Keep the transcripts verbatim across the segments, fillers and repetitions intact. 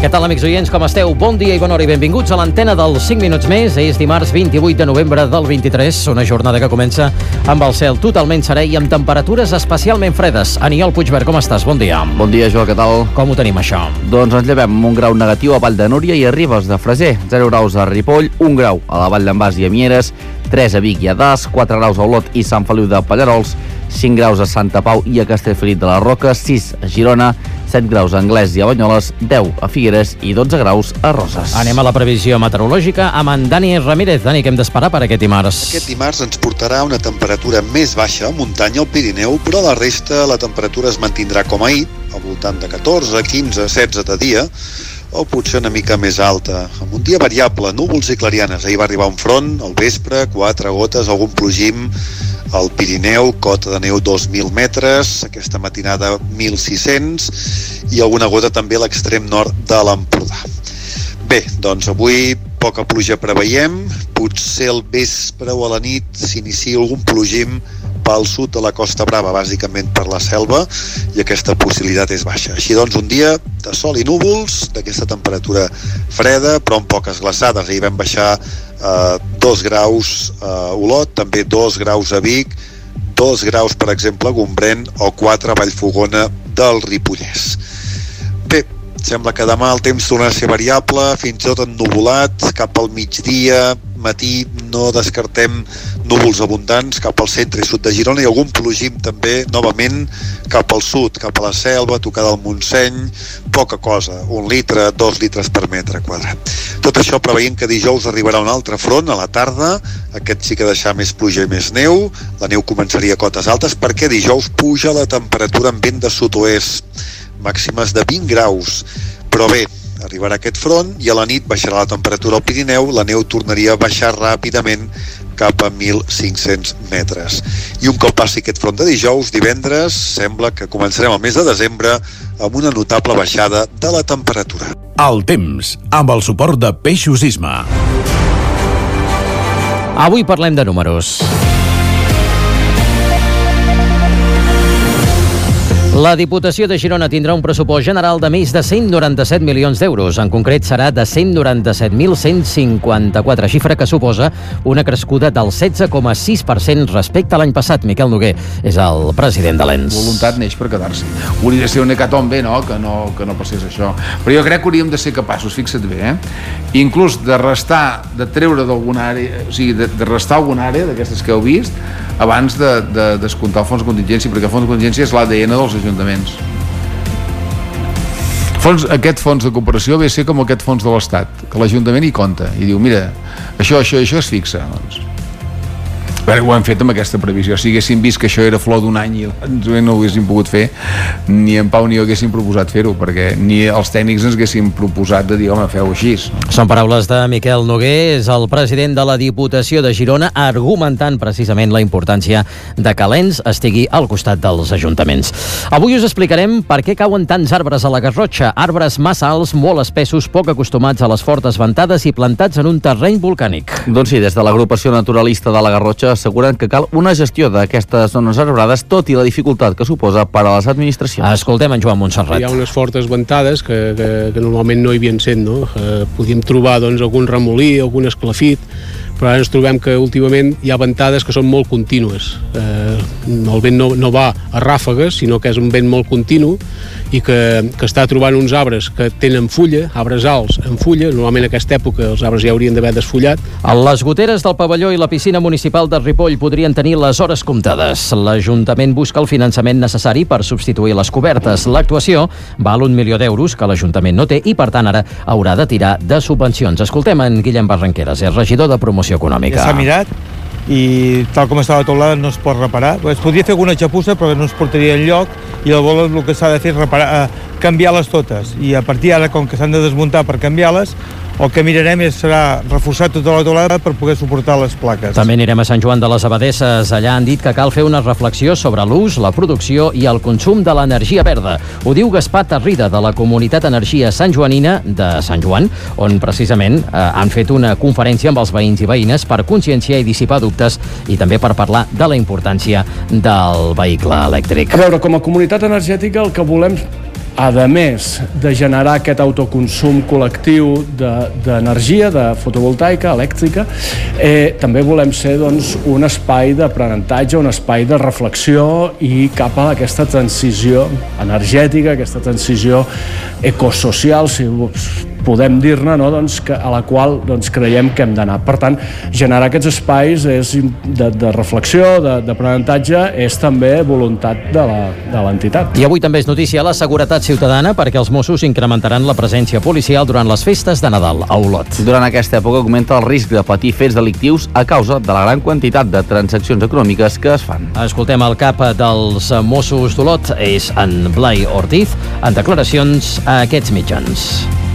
Què tal, amics oients, com esteu? Bon dia i bona hora i benvinguts a l'antena dels cinc minuts més. És dimarts vint-i-vuit de novembre del vint-i-tres, una jornada que comença amb el cel totalment serè i amb temperatures especialment fredes. Aniol Puigverd, com estàs? Bon dia. Bon dia, Joel, què tal? Com ho tenim, això? Doncs ens llevem amb un grau negatiu a Vall de Núria i a Ribes de Freser, zero graus a Ripoll, un grau a la Vall d'en Bas i a Mieres, tres a Vic i a Das, quatre graus a Olot i Sant Feliu de Pallarols, cinc graus a Santa Pau i a Castellfollit de la Roca, sis a Girona, set graus a Anglès i a Banyoles, deu a Figueres i dotze graus a Roses. Anem a la previsió meteorològica amb en Dani Ramírez. Dani, què hem d'esperar per aquest dimarts? Aquest dimarts ens portarà una temperatura més baixa a muntanya al Pirineu, però a la resta la temperatura es mantindrà com ahir, al voltant de catorze, quinze, setze de dia, o potser una mica més alta. Amb un dia variable, núvols i clarianes. Ahir va arribar un front, al vespre, quatre gotes, algun plogim al Pirineu, cota de neu dos mil metres, aquesta matinada mil sis-cents, i alguna gota també a l'extrem nord de l'Empordà. Bé, doncs avui poca pluja preveiem, potser al vespre o a la nit s'inicia algun plogim pel sud de la Costa Brava, bàsicament per la selva, i aquesta possibilitat és baixa. Així doncs, un dia de sol i núvols, d'aquesta temperatura freda, però amb poques glaçades. Ahir vam baixar eh, dos graus a Olot, també dos graus a Vic, dos graus, per exemple, a Gombrèn, o quatre a Vallfogona del Ripollès. Bé, sembla que demà el temps tornarà a ser variable, fins i tot ennuvolat, cap al migdia, matí no descartem núvols abundants cap al centre i sud de Girona i algun plogim també, novament, cap al sud, cap a la selva, tocada al Montseny, poca cosa, un litre, dos litres per metre quadrat. Tot això preveient que dijous arribarà un altre front a la tarda, aquest sí que deixarà més pluja i més neu, la neu començaria a cotes altes perquè dijous puja la temperatura amb vent de sud-oest, màximes de vint graus, però bé, arribarà aquest front i a la nit baixarà la temperatura al Pirineu, la neu tornaria a baixar ràpidament cap a mil cinc-cents metres. I un cop passi aquest front de dijous, divendres, sembla que començarem el mes de desembre amb una notable baixada de la temperatura. El temps, amb el suport de Peixos Isma. Avui parlem de números. La Diputació de Girona tindrà un pressupost general de més de cent noranta-set milions d'euros. En concret, serà de cent noranta-set mil cent cinquanta-quatre, xifra que suposa una crescuda del setze coma sis per cent respecte a l'any passat. Miquel Noguer és el president de l'E N S. Voluntat neix per quedar-s'hi. Hauria de ser un hecatombe, no? Que no, que no passés això. Però jo crec que hauríem de ser capaços, fixa't bé, eh? Inclús de restar, de treure d'alguna àrea, o sigui, de, de restar alguna àrea d'aquestes que heu vist, abans de, de descomptar el fons de contingència, perquè el fons de contingència és l'A D N dels ajuntaments. Fons, aquest fons de cooperació ve a ser com aquest fons de l'Estat, que l'Ajuntament hi compta i diu, mira, això, això, això es fixa, doncs. Però ho hem fet amb aquesta previsió. Si haguéssim vist que això era flor d'un any i no ho haguéssim pogut fer, ni en Pau ni jo haguéssim proposat fer-ho, perquè ni els tècnics ens haguéssim proposat de dir, home, feu així. No? Són paraules de Miquel Noguer, és el president de la Diputació de Girona, argumentant precisament la importància de que l'E N S estigui al costat dels ajuntaments. Avui us explicarem per què cauen tants arbres a la Garrotxa, arbres massa alts, molt espessos, poc acostumats a les fortes ventades i plantats en un terreny volcànic. Doncs sí, des de l'agrupació naturalista de la Garrotxa asseguren que cal una gestió d'aquestes zones arbrades, tot i la dificultat que suposa per a les administracions. Escoltem en Joan Montserrat. Hi ha unes fortes ventades que, que, que normalment no hi havien sent, no? Eh, podíem trobar doncs, algun remolí, algun esclafit, però ara ens trobem que últimament hi ha ventades que són molt contínues. Eh, el vent no, no va a ràfegues, sinó que és un vent molt continu i que, que està trobant uns arbres que tenen fulla, arbres alts en fulla, normalment en aquesta època els arbres ja haurien d'haver desfullat. Les goteres del pavelló i la piscina municipal de Ripoll podrien tenir les hores comptades. L'Ajuntament busca el finançament necessari per substituir les cobertes. L'actuació val un milió d'euros que l'Ajuntament no té i, per tant, ara haurà de tirar de subvencions. Escoltem en Guillem Barranqueras, és regidor de Promoció Econòmica. Ja s'ha mirat i tal com estava la teulada no es pot reparar. Es podria fer alguna xapussa però no es portaria enlloc i llavors el que s'ha de fer és reparar, canviar-les totes i a partir d'ara, com que s'han de desmuntar per canviar-les, el que mirarem és, serà reforçar tota la teulada per poder suportar les plaques. També anirem a Sant Joan de les Abadesses. Allà han dit que cal fer una reflexió sobre l'ús, la producció i el consum de l'energia verda. Ho diu Gaspar Tarrida, de la Comunitat Energia Santjoanina de Sant Joan, on precisament eh, han fet una conferència amb els veïns i veïnes per conscienciar i dissipar dubtes i també per parlar de la importància del vehicle elèctric. A veure, com a comunitat energètica el que volem a més de generar aquest autoconsum col·lectiu d'energia, de, de fotovoltaica, elèctrica, eh, també volem ser doncs, un espai d'aprenentatge, un espai de reflexió i cap a aquesta transició energètica, aquesta transició ecosocial, si podem dir-ne, no? doncs, que, a la qual doncs, creiem que hem d'anar. Per tant, generar aquests espais és de, de reflexió, d'aprenentatge, és també voluntat de l'entitat. I avui també és notícia la seguretat ciutadana perquè els Mossos incrementaran la presència policial durant les festes de Nadal a Olot. Durant aquesta època augmenta el risc de patir fets delictius a causa de la gran quantitat de transaccions econòmiques que es fan. Escoltem el cap dels Mossos d'Olot, és en Blai Ortiz, en declaracions a aquests mitjans.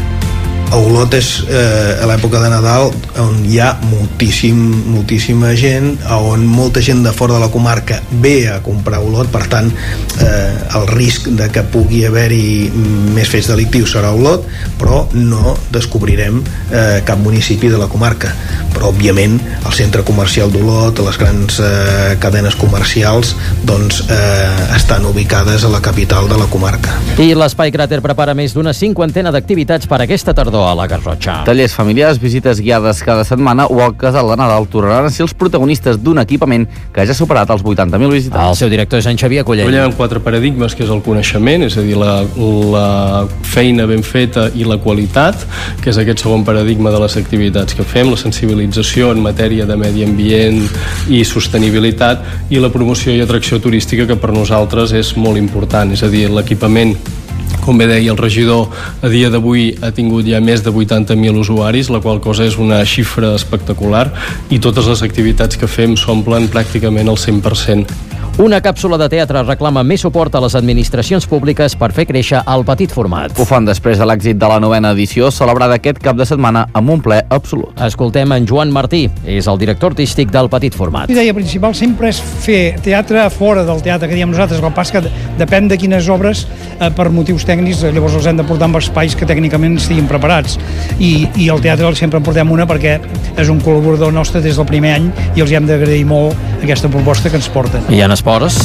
A Olot és eh, a l'època de Nadal on hi ha moltíssim, moltíssima gent, on molta gent de fora de la comarca ve a comprar a Olot, per tant eh, el risc de que pugui haver-hi més fets delictius serà a Olot, però no descobrirem eh, cap municipi de la comarca. Però òbviament el centre comercial d'Olot, les grans eh, cadenes comercials doncs eh, estan ubicades a la capital de la comarca. I l'Espai Cràter prepara més d'una cinquantena d'activitats per aquesta tardor a la Garrotxa. Tallers familiars, visites guiades cada setmana o el casal de Nadal tornaran a ser els protagonistes d'un equipament que ja ha superat els vuitanta mil visitants. El seu director és en Xavier Collell. Treballem en quatre paradigmes, que és el coneixement, és a dir, la, la feina ben feta i la qualitat, que és aquest segon paradigma de les activitats que fem, la sensibilització en matèria de medi ambient i sostenibilitat, i la promoció i atracció turística, que per nosaltres és molt important, és a dir, l'equipament. Com bé deia el regidor, a dia d'avui ha tingut ja més de vuitanta mil usuaris, la qual cosa és una xifra espectacular, i totes les activitats que fem s'omplen pràcticament al cent per cent. Una càpsula de teatre reclama més suport a les administracions públiques per fer créixer el petit format. Ho fan després de l'èxit de la novena edició, celebrada aquest cap de setmana amb un ple absolut. Escoltem en Joan Martí, és el director artístic del petit format. La idea principal sempre és fer teatre fora del teatre que diem nosaltres, el que passa que depèn de quines obres, eh, per motius tècnics, llavors els hem de portar amb espais que tècnicament estiguin preparats. I, i el teatre sempre en portem una perquè és un col·laborador nostre des del primer any i els hem d'agrair molt aquesta proposta que ens porten. I en esports,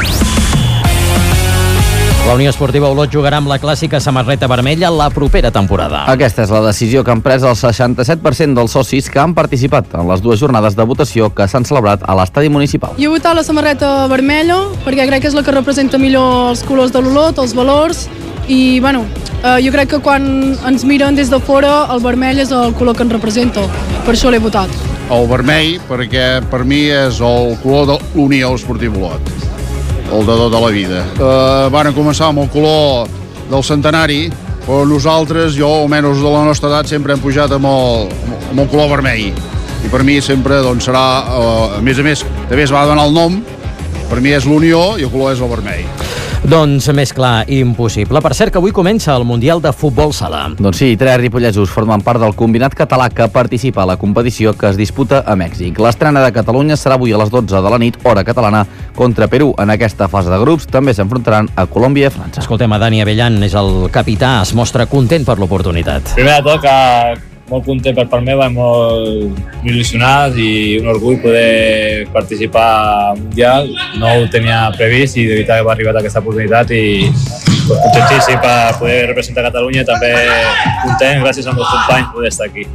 la Unió Esportiva Olot jugarà amb la clàssica samarreta vermella la propera temporada. Aquesta és la decisió que han pres el seixanta-set per cent dels socis que han participat en les dues jornades de votació que s'han celebrat a l'estadi municipal. Jo he votat la samarreta vermella perquè crec que és la que representa millor els colors de l'Olot, els valors, i bueno, eh, jo crec que quan ens miren des de fora el vermell és el color que ens representa, per això l'he votat. El vermell, perquè per mi és el color de l'Unió Esportiva Olot, el de tota la vida. Uh, van començar amb el color del centenari, però nosaltres, jo almenys de la nostra edat, sempre hem pujat amb el, amb el color vermell. I per mi sempre doncs, serà, uh, a més a més, també es va donar el nom, per mi és l'Unió i el color és el vermell. Doncs més clar, impossible. Per cert que avui comença el Mundial de Futbol Sala. Doncs sí, tres ripollesos formen part del combinat català que participa a la competició que es disputa a Mèxic. L'estrena de Catalunya serà avui a les dotze de la nit, hora catalana, contra Perú. En aquesta fase de grups també s'enfrontaran a Colòmbia i França. Escoltem a Dani Avellan, és el capità, es mostra content per l'oportunitat. Primer de tot, que molt content per part meva, molt il·lusionat i un orgull poder participar al Mundial. No ho tenia previst i de veritat que m'ha arribat aquesta oportunitat i contentíssim per poder representar Catalunya, també content, gràcies als meus companys poder estar aquí.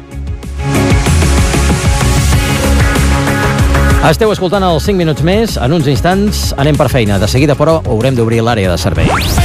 Esteu escoltant els cinc minuts més, en uns instants anem per feina. De seguida, però, haurem d'obrir l'àrea de serveis.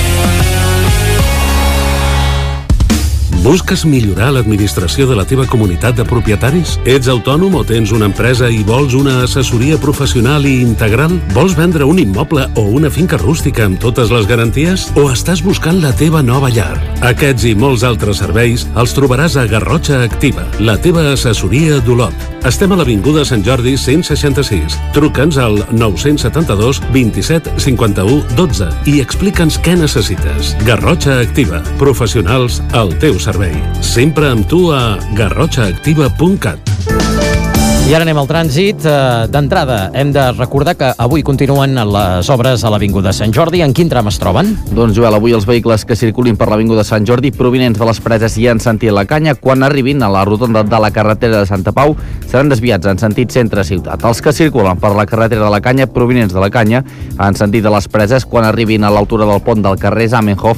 Busques millorar l'administració de la teva comunitat de propietaris? Ets autònom o tens una empresa i vols una assessoria professional i integral? Vols vendre un immoble o una finca rústica amb totes les garanties? O estàs buscant la teva nova llar? Aquests i molts altres serveis els trobaràs a Garrotxa Activa, la teva assessoria d'Olot. Estem a l'Avinguda Sant Jordi cent seixanta-sis. Truca'ns al nou set dos, vint-i-set, cinquanta-u, dotze i explica'ns què necessites. Garrotxa Activa, professionals al teu servei. Sempre amb tu a garrotxa activa punt cat. I ara anem al trànsit. D'entrada, hem de recordar que avui continuen les obres a l'Avinguda Sant Jordi. En quin tram es troben? Doncs, Joel, avui els vehicles que circulin per l'Avinguda Sant Jordi provinents de les Preses i en sentit La Canya, quan arribin a la rotonda de la carretera de Santa Pau, seran desviats en sentit centre-ciutat. Els que circulen per la carretera de La Canya, provinents de La Canya, en sentit de les Preses, quan arribin a l'altura del pont del carrer Zamenhof,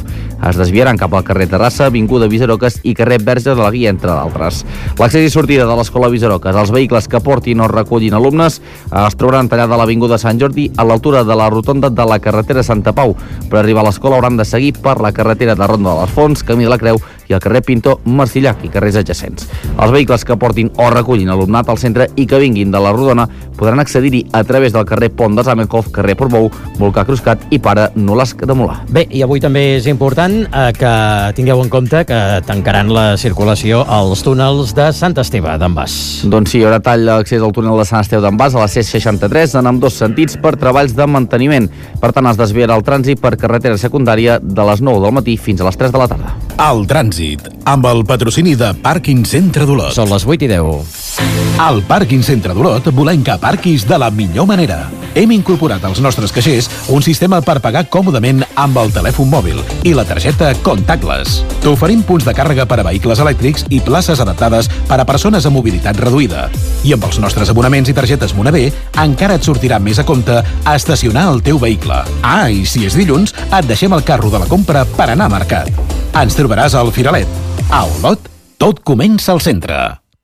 es desviaran cap al carrer Terrassa, avinguda Visaroques i carrer Verge de la Guia, entre d'altres. L'accés i sortida de l'escola Visaroques, els vehicles que portin o recullin alumnes es trobaran tallada a l'avinguda Sant Jordi a l'altura de la rotonda de la carretera Santa Pau. Per arribar a l'escola hauran de seguir per la carretera de Ronda de les Fonts, Camí de la Creu i el carrer Pintor Marcillac i carrers adjacents. Els vehicles que portin o recullin alumnat al centre i que vinguin de la Rodona podran accedir-hi a través del carrer Pont de Zamenhof, carrer Portbou, Volcà Cruscat i Pare Nolasc de Molar. Bé, i avui també és important eh, que tingueu en compte que tancaran la circulació als túnels de Sant Esteve d'en Bas. Doncs sí, hi haurà tall d'accés al túnel de Sant Esteve d'en Bas a la C seixanta-tres en ambdós sentits per treballs de manteniment. Per tant, es desviarà el trànsit per carretera secundària de les nou del matí fins a les tres de la tarda. El trànsit, amb el patrocini de Pàrquing Centre d'Olot. Són les vuit i deu. Al Pàrquing Centre d'Olot volem que aparquis de la millor manera. Hem incorporat als nostres caixers un sistema per pagar còmodament amb el telèfon mòbil i la targeta Contactless. T'oferim punts de càrrega per a vehicles elèctrics i places adaptades per a persones amb mobilitat reduïda. I amb els nostres abonaments i targetes Moneder encara et sortirà més a compte estacionar el teu vehicle. Ah, i si és dilluns, et deixem el carro de la compra per anar a mercat. Ens trobaràs al Firalet. A Olot, tot comença al centre.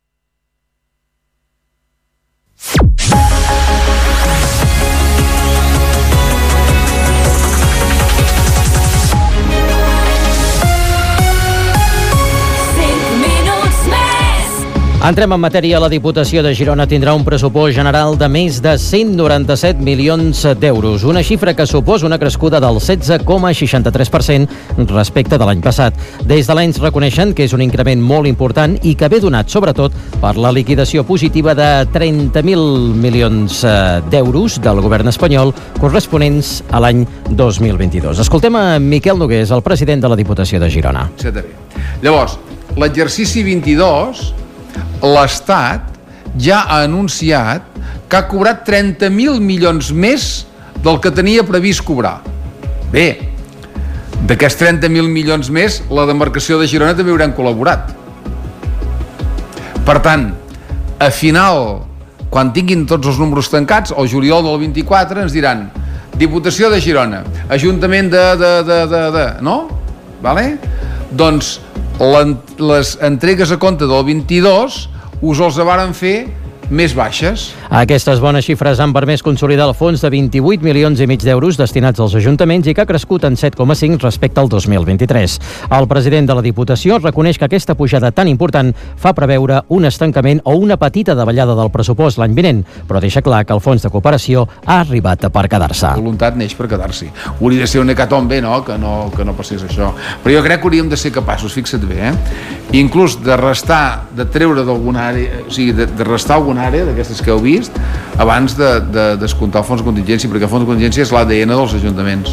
Entrem en matèria. La Diputació de Girona tindrà un pressupost general de més de cent noranta-set milions d'euros, una xifra que suposa una crescuda del setze coma seixanta-tres per cent respecte de l'any passat. Des de l'E N S reconeixen que és un increment molt important i que ve donat, sobretot, per la liquidació positiva de trenta mil milions d'euros del govern espanyol corresponents a l'any dos mil vint-i-dos. Escoltem a Miquel Nogués, el president de la Diputació de Girona. Llavors, l'exercici vint-i-dos, l'Estat ja ha anunciat que ha cobrat trenta mil milions més del que tenia previst cobrar. Bé, d'aquests trenta mil milions més, la demarcació de Girona també hauran col·laborat. Per tant, a final, quan tinguin tots els números tancats, el juliol del vint-i-quatre ens diran Diputació de Girona, Ajuntament de... de, de, de, de no? Vale? Doncs les entregues a compte del vint-i-dos us els varen fer més baixes. Aquestes bones xifres han permès consolidar el fons de vint-i-vuit milions i mig d'euros destinats als ajuntaments i que ha crescut en set coma cinc respecte al dos mil vint-i-tres. El president de la Diputació reconeix que aquesta pujada tan important fa preveure un estancament o una petita davallada del pressupost l'any vinent, però deixa clar que el fons de cooperació ha arribat per quedar-se. La voluntat neix per quedar-s'hi. Hauria de ser un hecatombe, no? Que no, que no passés això. Però jo crec que hauríem de ser capaços, fixa't bé, eh? Inclús de restar, de treure d'alguna àrea, o sigui, de, de restar alguna àrea d'aquestes que heu vist abans de, de descomptar el fons de contingència, perquè el fons de contingència és l'A D N dels ajuntaments.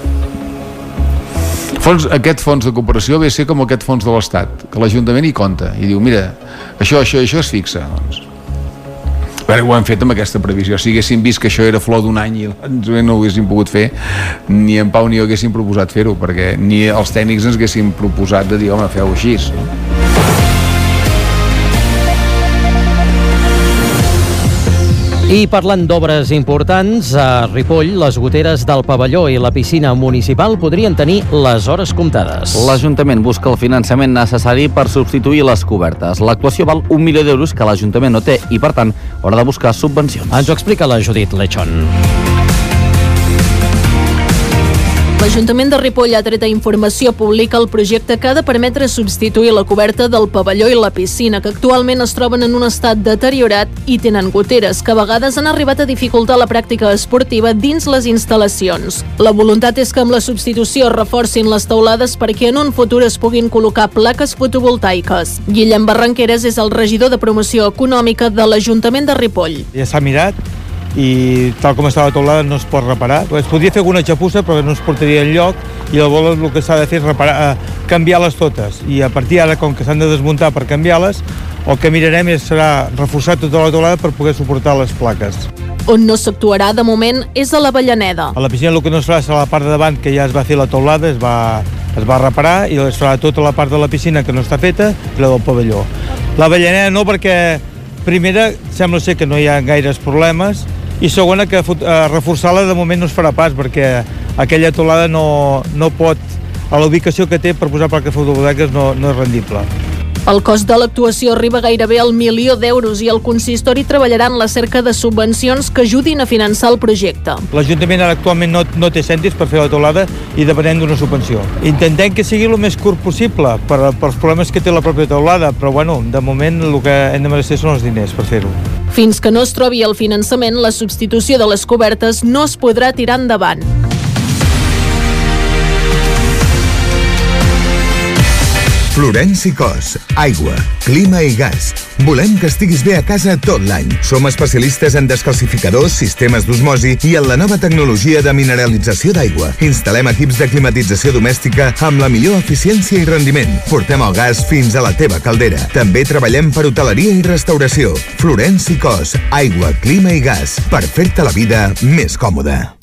Fons, aquest fons de cooperació ve a ser com aquest fons de l'Estat, que l'Ajuntament hi compta i diu, mira, això, això, això es fixa, doncs. Però ho hem fet amb aquesta previsió. Si haguéssim vist que això era flor d'un any i no ho haguéssim pogut fer, ni en Pau ni jo haguéssim proposat fer-ho, perquè ni els tècnics ens haguéssim proposat de dir, home, feu-ho així, no? I parlant d'obres importants, a Ripoll, les goteres del pavelló i la piscina municipal podrien tenir les hores comptades. L'Ajuntament busca el finançament necessari per substituir les cobertes. L'actuació val un milió d'euros que l'Ajuntament no té i, per tant, haurà de buscar subvencions. Ens ho explica la Judit Lechon. L'Ajuntament de Ripoll ha tret a informació pública el projecte que ha de permetre substituir la coberta del pavelló i la piscina, que actualment es troben en un estat deteriorat i tenen goteres, que a vegades han arribat a dificultar la pràctica esportiva dins les instal·lacions. La voluntat és que amb la substitució reforcin les teulades perquè en un futur es puguin col·locar plaques fotovoltaiques. Guillem Barranqueres és el regidor de promoció econòmica de l'Ajuntament de Ripoll. Ja s'ha mirat i tal com està la teulada no es pot reparar. Es podria fer alguna xapussa però no es portaria enlloc i llavors el que s'ha de fer és reparar, canviar-les totes i a partir d'ara, com que s'han de desmuntar per canviar-les, el que mirarem és, serà reforçar tota la teulada per poder suportar les plaques. On no s'actuarà de moment és a l'Avellaneda. A la piscina el que no es farà serà la part de davant, que ja es va fer la teulada, es va, es va reparar i es farà tota la part de la piscina que no està feta i la del pavelló. L'Avellaneda no, perquè primera sembla ser que no hi ha gaires problemes i segona que eh, reforçar-la de moment no es farà pas perquè aquella teulada no, no pot a la ubicació que té per posar plaques fotovoltaiques no, no és rendible. El cost de l'actuació arriba gairebé al milió d'euros i el consistori treballarà en la cerca de subvencions que ajudin a finançar el projecte. L'Ajuntament ara actualment no, no té cèntims per fer la teulada i depenem d'una subvenció. Intentem que sigui el més curt possible per, pels problemes que té la pròpia teulada, però bueno, de moment el que hem de mereixer són els diners per fer-ho. Fins que no es trobi el finançament, la substitució de les cobertes no es podrà tirar endavant. Florenci Cos, aigua, clima i gas. Volem que estiguis bé a casa tot l'any. Som especialistes en descalcificadors, sistemes d'osmosi i en la nova tecnologia de mineralització d'aigua. Instal·lem equips de climatització domèstica amb la millor eficiència i rendiment. Portem el gas fins a la teva caldera. També treballem per hoteleria i restauració. Florenci Cos, aigua, clima i gas. Per fer-te la vida més còmoda.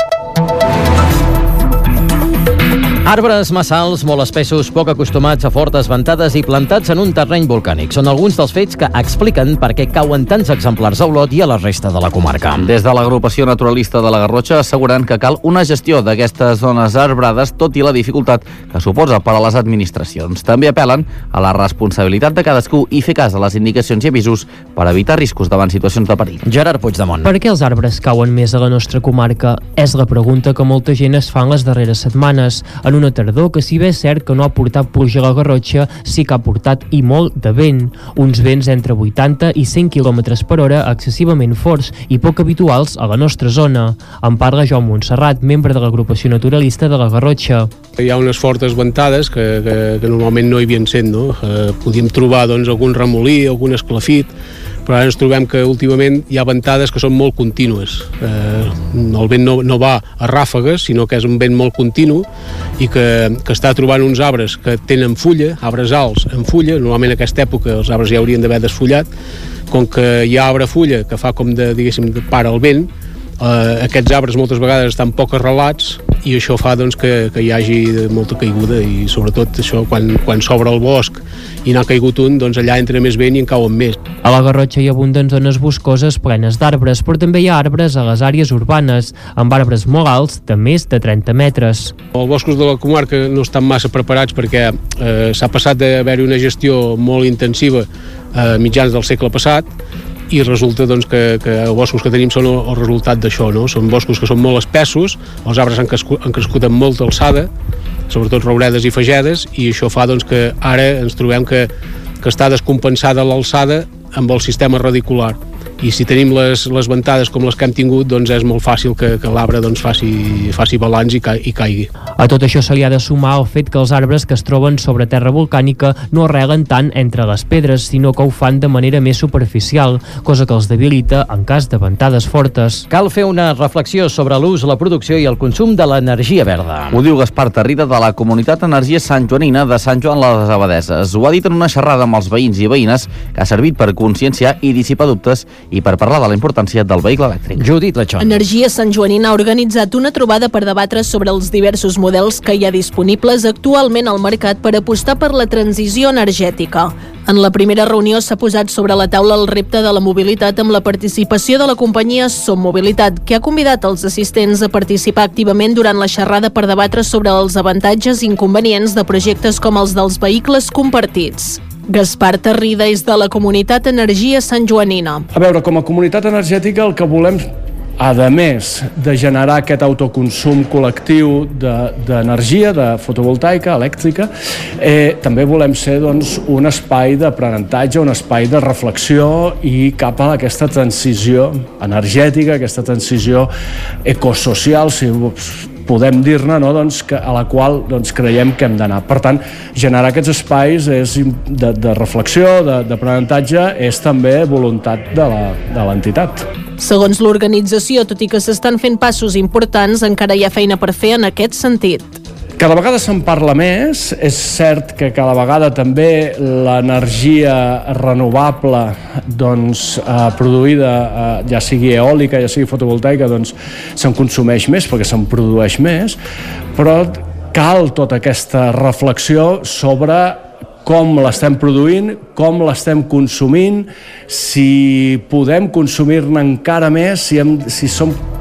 Arbres massa alts, molt espessos, poc acostumats a fortes ventades i plantats en un terreny volcànic. Són alguns dels fets que expliquen per què cauen tants exemplars a Olot i a la resta de la comarca. Des de l'agrupació naturalista de la Garrotxa asseguren que cal una gestió d'aquestes zones arbrades, tot i la dificultat que suposa per a les administracions. També apel·len a la responsabilitat de cadascú i fer cas a les indicacions i avisos per evitar riscos davant situacions de perill. Gerard Puigdemont. Per què els arbres cauen més a la nostra comarca? És la pregunta que molta gent es fa en les darreres setmanes. En una tardor que, si bé és cert que no ha portat pluja a la Garrotxa, sí que ha portat i molt de vent. Uns vents entre vuitanta i cent quilòmetres per hora excessivament forts i poc habituals a la nostra zona. En parla Joan Montserrat, membre de l'agrupació naturalista de la Garrotxa. Hi ha unes fortes ventades que, que, que normalment no hi havien sent, no? Eh, podíem trobar doncs, algun remolí, algun esclafit, però ara ens trobem que últimament hi ha ventades que són molt contínues. Eh, el vent no, no va a ràfegues, sinó que és un vent molt continu i que, que està trobant uns arbres que tenen fulla, arbres alts en fulla. Normalment en aquesta època els arbres ja haurien d'haver desfullat. Com que hi ha arbre fulla que fa com de, diguéssim, de para el vent, eh, aquests arbres moltes vegades estan poc arrelats i això fa doncs, que, que hi hagi molta caiguda i sobretot això quan, quan s'obre el bosc i n'ha caigut un, doncs allà entra més vent i en cauen més. A la Garrotxa hi abunden zones boscoses plenes d'arbres, però també hi ha arbres a les àrees urbanes, amb arbres molt alts de més de trenta metres. Els boscos de la comarca no estan massa preparats perquè eh, s'ha passat d'haver-hi una gestió molt intensiva a eh, mitjans del segle passat i resulta doncs, que, que els boscos que tenim són el, el resultat d'això, no? Són boscos que són molt espessos, els arbres han crescut, han crescut amb molta alçada, sobretot rouredes i fagedes, i això fa doncs, que ara ens trobem que, que està descompensada l'alçada amb el sistema radicular. I si tenim les, les ventades com les que hem tingut, doncs és molt fàcil que, que l'arbre doncs, faci, faci balanç i, ca, i caigui. A tot això se li ha de sumar el fet que els arbres que es troben sobre terra volcànica no arrelen tant entre les pedres, sinó que ho fan de manera més superficial, cosa que els debilita en cas de ventades fortes. Cal fer una reflexió sobre l'ús, la producció i el consum de l'energia verda. Ho diu Gaspar Tarrida de la Comunitat Energia Sant Joanina de Sant Joan les Abadeses. Ho ha dit en una xerrada amb els veïns i veïnes que ha servit per conscienciar i dissipar dubtes i per parlar de la importància del vehicle elèctric. Judit Lechón. Energia Sant Joanina ha organitzat una trobada per debatre sobre els diversos models que hi ha disponibles actualment al mercat per apostar per la transició energètica. En la primera reunió s'ha posat sobre la taula el repte de la mobilitat amb la participació de la companyia Som Mobilitat, que ha convidat els assistents a participar activament durant la xerrada per debatre sobre els avantatges i inconvenients de projectes com els dels vehicles compartits. Gaspar Tarrida és de la Comunitat Energia Sant Joanina. A veure, com a comunitat energètica el que volem, a més de generar aquest autoconsum col·lectiu d'energia, de, de fotovoltaica, elèctrica, eh, també volem ser doncs, un espai d'aprenentatge, un espai de reflexió i cap a aquesta transició energètica, aquesta transició ecosocial, si podem dir-ne, no? doncs, que, a la qual doncs, creiem que hem d'anar. Per tant, generar aquests espais és de, de reflexió, d'aprenentatge, és també voluntat de l'entitat. Segons l'organització, tot i que s'estan fent passos importants, encara hi ha feina per fer en aquest sentit. Cada vegada se'n parla més, és cert que cada vegada també l'energia renovable doncs, eh, produïda, eh, ja sigui eòlica, ja sigui fotovoltaica, doncs se'n consumeix més perquè se'n produeix més, però cal tota aquesta reflexió sobre com l'estem produint, com l'estem consumint, si podem consumir-ne encara més, si, hem, si som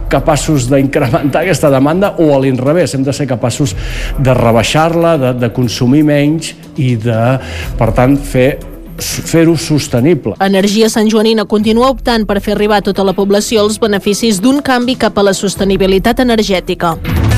capaços d'incrementar aquesta demanda o a l'inrevés, hem de ser capaços de rebaixar-la, de, de consumir menys i de, per tant, fer fer-ho sostenible. Energia Santjoanina continua optant per fer arribar a tota la població els beneficis d'un canvi cap a la sostenibilitat energètica.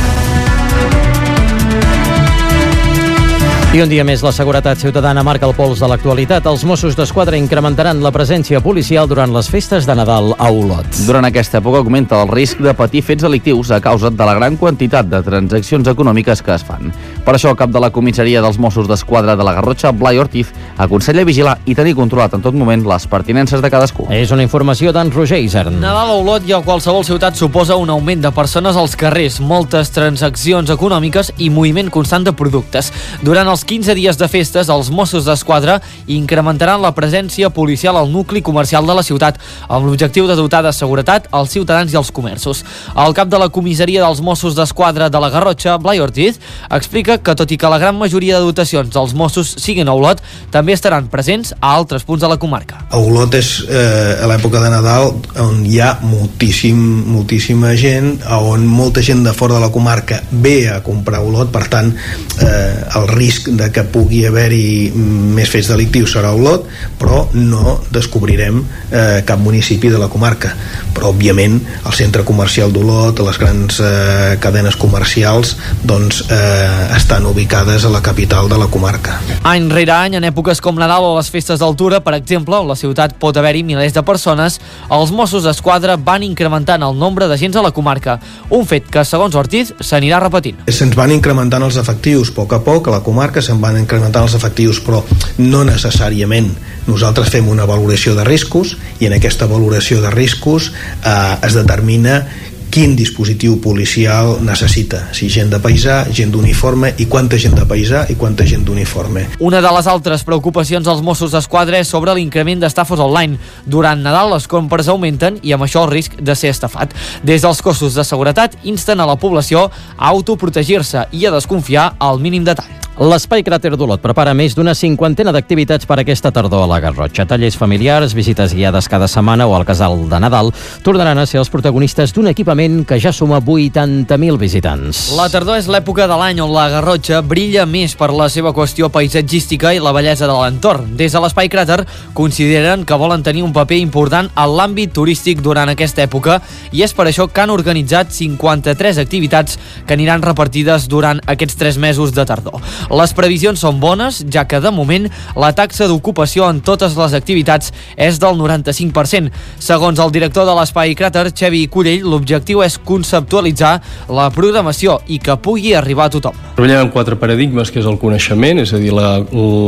I un dia més la seguretat ciutadana marca el pols de l'actualitat. Els Mossos d'Esquadra incrementaran la presència policial durant les festes de Nadal a Olot. Durant aquesta època augmenta el risc de patir fets delictius a causa de la gran quantitat de transaccions econòmiques que es fan. Per això el cap de la comissaria dels Mossos d'Esquadra de la Garrotxa, Blai Ortiz, aconsella vigilar i tenir controlat en tot moment les pertinences de cadascú. És una informació d'en Roger Isern. Nadal a Olot i a qualsevol ciutat suposa un augment de persones als carrers, moltes transaccions econòmiques i moviment constant de productes. Durant els quinze dies de festes, els Mossos d'Esquadra incrementaran la presència policial al nucli comercial de la ciutat, amb l'objectiu de dotar de seguretat als ciutadans i als comerços. El cap de la comissaria dels Mossos d'Esquadra de la Garrotxa, Blai Ortiz, explica que tot i que la gran majoria de dotacions dels Mossos siguin a Olot, també estaran presents a altres punts de la comarca. A Olot és eh, a l'època de Nadal on hi ha moltíssim, moltíssima gent, on molta gent de fora de la comarca ve a comprar Olot, per tant eh, el risc de que pugui haver-hi més fets delictius serà Olot, però no descobrirem eh, cap municipi de la comarca. Però òbviament el centre comercial d'Olot, les grans eh, cadenes comercials doncs eh, estan ubicades a la capital de la comarca. Any rere any, en èpoques com Nadal o les festes d'altura, per exemple, on la ciutat pot haver-hi milers de persones, els Mossos d'Esquadra van incrementant el nombre d'agents a la comarca, un fet que, segons Ortiz, s'anirà repetint. Se'ns van incrementant els efectius a poc a poc, a la comarca se'n van incrementant els efectius, però no necessàriament. Nosaltres fem una valoració de riscos i en aquesta valoració de riscos eh, es determina quin dispositiu policial necessita, si gent de paisà, gent d'uniforme, i quanta gent de paisà i quanta gent d'uniforme. Una de les altres preocupacions dels Mossos d'Esquadra és sobre l'increment d'estafes online. Durant Nadal les compres augmenten i amb això el risc de ser estafat. Des dels cossos de seguretat insten a la població a autoprotegir-se i a desconfiar al mínim detall. L'Espai Cràter d'Olot prepara més d'una cinquantena d'activitats per aquesta tardor a la Garrotxa. Tallers familiars, visites guiades cada setmana o al casal de Nadal tornaran a ser els protagonistes d'un equipament que ja suma vuitanta mil visitants. La tardor és l'època de l'any on la Garrotxa brilla més per la seva qüestió paisatgística i la bellesa de l'entorn. Des de l'Espai Cràter consideren que volen tenir un paper important en l'àmbit turístic durant aquesta època i és per això que han organitzat cinquanta-tres activitats que aniran repartides durant aquests tres mesos de tardor. Les previsions són bones, ja que de moment la taxa d'ocupació en totes les activitats és del noranta-cinc per cent. Segons el director de l'Espai Cràter, Xevi Cullell, l'objectiu és conceptualitzar la programació i que pugui arribar a tothom. Treballem en quatre paradigmes, que és el coneixement, és a dir, la,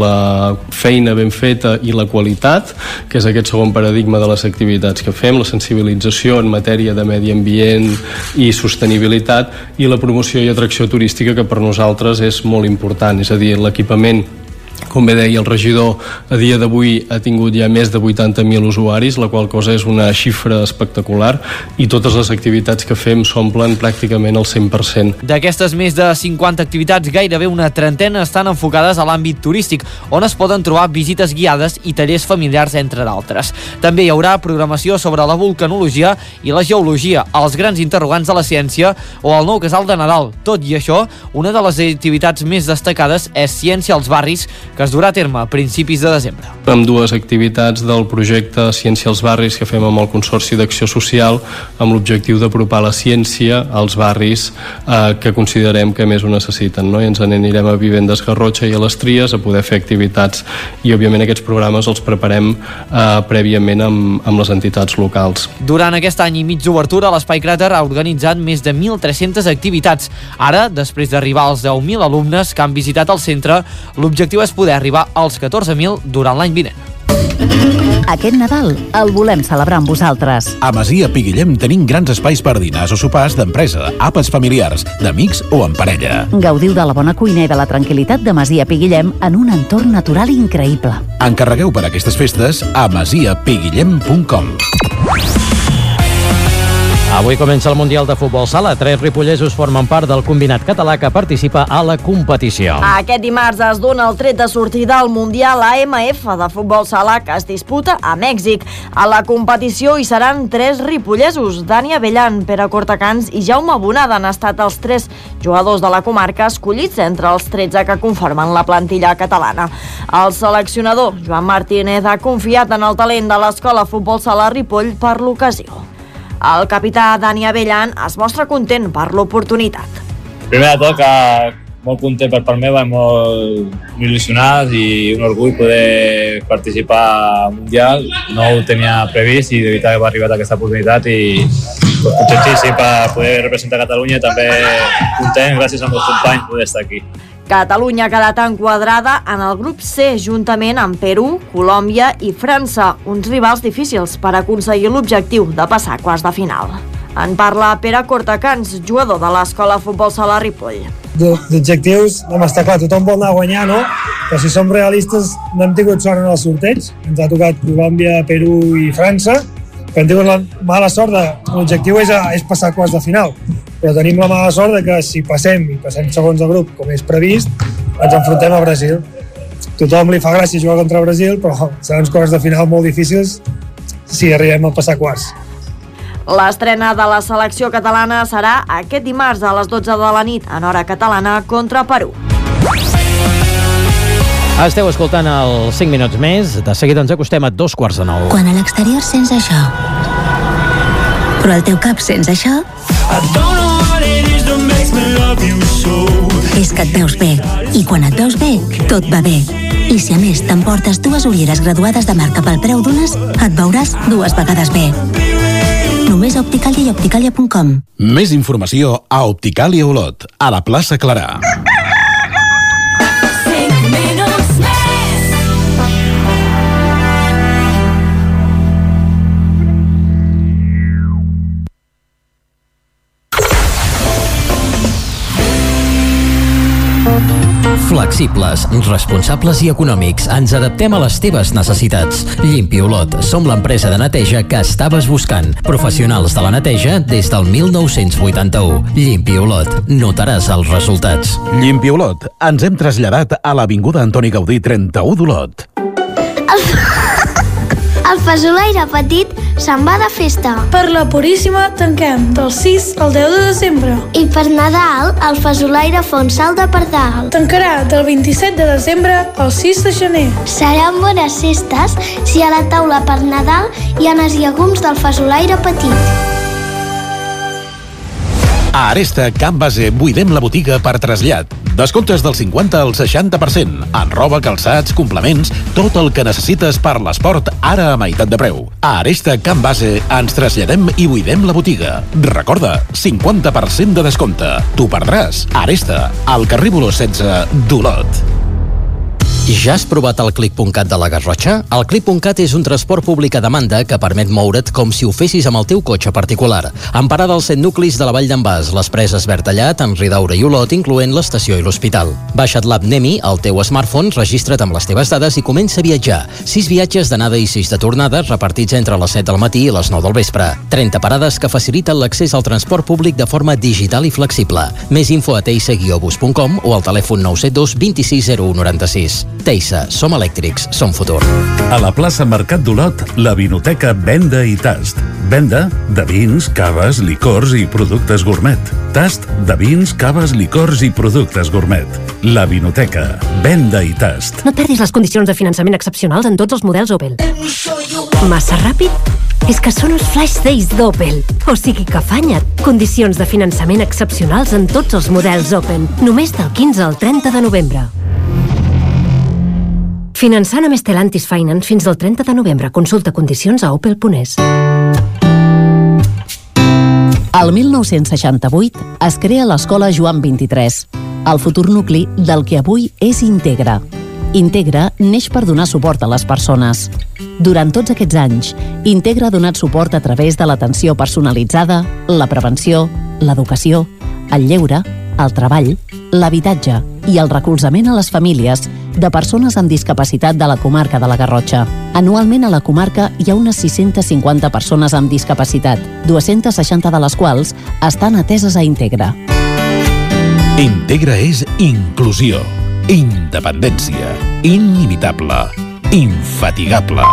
la feina ben feta i la qualitat, que és aquest segon paradigma de les activitats que fem, la sensibilització en matèria de medi ambient i sostenibilitat, i la promoció i atracció turística, que per nosaltres és molt important. És a dir, l'equipament, com bé deia el regidor, a dia d'avui ha tingut ja més de vuitanta mil usuaris, la qual cosa és una xifra espectacular, i totes les activitats que fem s'omplen pràcticament al cent per cent. D'aquestes més de cinquanta activitats, gairebé una trentena estan enfocades a l'àmbit turístic, on es poden trobar visites guiades i tallers familiars, entre d'altres. També hi haurà programació sobre la vulcanologia i la geologia, els grans interrogants de la ciència o el nou casal de Nadal. Tot i això, una de les activitats més destacades és Ciència als barris, que es durà a terme a principis de desembre. Amb dues activitats del projecte Ciència als barris que fem amb el Consorci d'Acció Social, amb l'objectiu d'apropar la ciència als barris eh, que considerem que més ho necessiten, no? I ens n'anirem a Vivendes Garrotxa i a les Tries a poder fer activitats, i òbviament aquests programes els preparem eh, prèviament amb, amb les entitats locals. Durant aquest any i mig d'obertura, l'Espai Cràter ha organitzat més de mil tres-centes activitats. Ara, després d'arribar als deu mil alumnes que han visitat el centre, l'objectiu és poder arribar als catorze mil durant l'any vinent. Aquest Nadal el volem celebrar amb vosaltres. A Masia Piguillem tenim grans espais per dinars o sopars d'empresa, àpats familiars, d'amics o en parella. Gaudiu de la bona cuina i de la tranquil·litat de Masia Piguillem en un entorn natural increïble. Encarregueu per aquestes festes a masia piguillem punt com. Avui comença el Mundial de Futbol Sala. Tres ripollesos formen part del combinat català que participa a la competició. Aquest dimarts es dona el tret de sortida al Mundial A M F de Futbol Sala que es disputa a Mèxic. A la competició hi seran tres ripollesos. Dani Abellan, Pere Cortacans i Jaume Bonada han estat els tres jugadors de la comarca escollits entre els tretze que conformen la plantilla catalana. El seleccionador Joan Martínez ha confiat en el talent de l'escola Futbol Sala Ripoll per l'ocasió. El capità Dani Abellan es mostra content per l'oportunitat. Primer de tot, que molt content per part meva i molt il·lusionat i un orgull poder participar al Mundial. No ho tenia previst i de veritat que m'ha arribat aquesta oportunitat i contentíssim per poder representar Catalunya i també content gràcies als meus companys poder estar aquí. Catalunya ha quedat enquadrada en el grup C juntament amb Perú, Colòmbia i França, uns rivals difícils per aconseguir l'objectiu de passar a quarts de final. En parla Pere Cortacans, jugador de l'escola Futbol Sala Ripoll. D'objectius, vam estar clar, tothom vol anar a guanyar, no? Però si som realistes, no hem tingut sort en el sorteig. Ens ha tocat Colòmbia, Perú i França, però hem tingut la mala sort de... L'objectiu és, és passar a quarts de final. Però tenim la mala sort de que si passem i passem segons el grup, com és previst, ens enfrontem a Brasil. Tothom li fa gràcia jugar contra Brasil, però seran uns quarts de final molt difícils si arribem a passar quarts. L'estrena de la selecció catalana serà aquest dimarts a les dotze de la nit, en hora catalana, contra Perú. Esteu escoltant els cinc minuts més. De seguida ens acostem a dos quarts de nou. Quan a l'exterior sents això, però al teu cap sents això, és que et veus bé. I quan et veus bé, tot va bé. I si a més t'emportes dues ulleres graduades de marca pel preu d'unes, et veuràs dues vegades bé. Només a Opticalia i Opticalia punt com. Més informació a Opticalia Olot, a la plaça Clarà. Flexibles, responsables i econòmics. Ens adaptem a les teves necessitats. Llimpi Olot. Som l'empresa de neteja que estaves buscant. Professionals de la neteja des del mil nou-cents vuitanta-u. Llimpi Olot. Notaràs els resultats. Llimpi Olot. Ens hem traslladat a l'Avinguda Antoni Gaudí trenta-u d'Olot. El, el fesolaire petit se'n va de festa. Per la Puríssima tanquem del sis al deu de desembre. I per Nadal, el fesolaire fa un salt de pardal. Tancarà del vint-i-set de desembre al sis de gener. Seran bones cestes si a la taula per Nadal hi ha els llegums del fesolaire petit. A Aresta, Can Base, buidem la botiga per trasllat. Descomptes del cinquanta al seixanta per cent. En roba, calçats, complements, tot el que necessites per l'esport, ara a meitat de preu. A Aresta, Can Base, ens traslladem i buidem la botiga. Recorda, cinquanta per cent de descompte. T'ho perdràs. Aresta, al carrer Boló setze d'Olot. Ja has provat el clic punt cat de la Garrotxa? El clic punt cat és un transport públic a demanda que permet moure't com si ho fessis amb el teu cotxe particular. Amb parada als set nuclis de la Vall d'en Bas, les Preses Bertallat, en Ridaura i Olot, incloent l'estació i l'hospital. Baixa't l'app Nemi al teu smartphone, registra't amb les teves dades i comença a viatjar. Sis viatges d'anada i sis de tornada, repartits entre les set del matí i les nou del vespre. trenta parades que faciliten l'accés al transport públic de forma digital i flexible. Més info a teisa guió bus punt com o al telèfon nou set dos vint sis zero u noranta-sis. Teisa, som elèctrics, som futur. A la plaça Mercat d'Olot, la Vinoteca Venda i Tast. Venda de vins, caves, licors i productes gourmet. Tast de vins, caves, licors i productes gourmet. La Vinoteca Venda i Tast. No et perdis les condicions de finançament excepcionals en tots els models Opel. Massa ràpid? És que són els Flash Days d'Opel. O sigui que afanya't. Condicions de finançament excepcionals en tots els models Opel. Només del quinze al trenta de novembre. Finançant amb Stellantis Finance fins al trenta de novembre. Consulta condicions a opel punt es. El mil nou-cents seixanta-vuit es crea l'Escola Joan vint-i-tres, el futur nucli del que avui és Integra. Integra neix per donar suport a les persones. Durant tots aquests anys, Integra ha donat suport a través de l'atenció personalitzada, la prevenció, l'educació, el lleure, el treball, l'habitatge i el recolzament a les famílies de persones amb discapacitat de la comarca de la Garrotxa. Anualment a la comarca hi ha unes sis-centes cinquanta persones amb discapacitat, dues-centes seixanta de les quals estan ateses a Integra. Integra és inclusió, independència, inimitable, infatigable.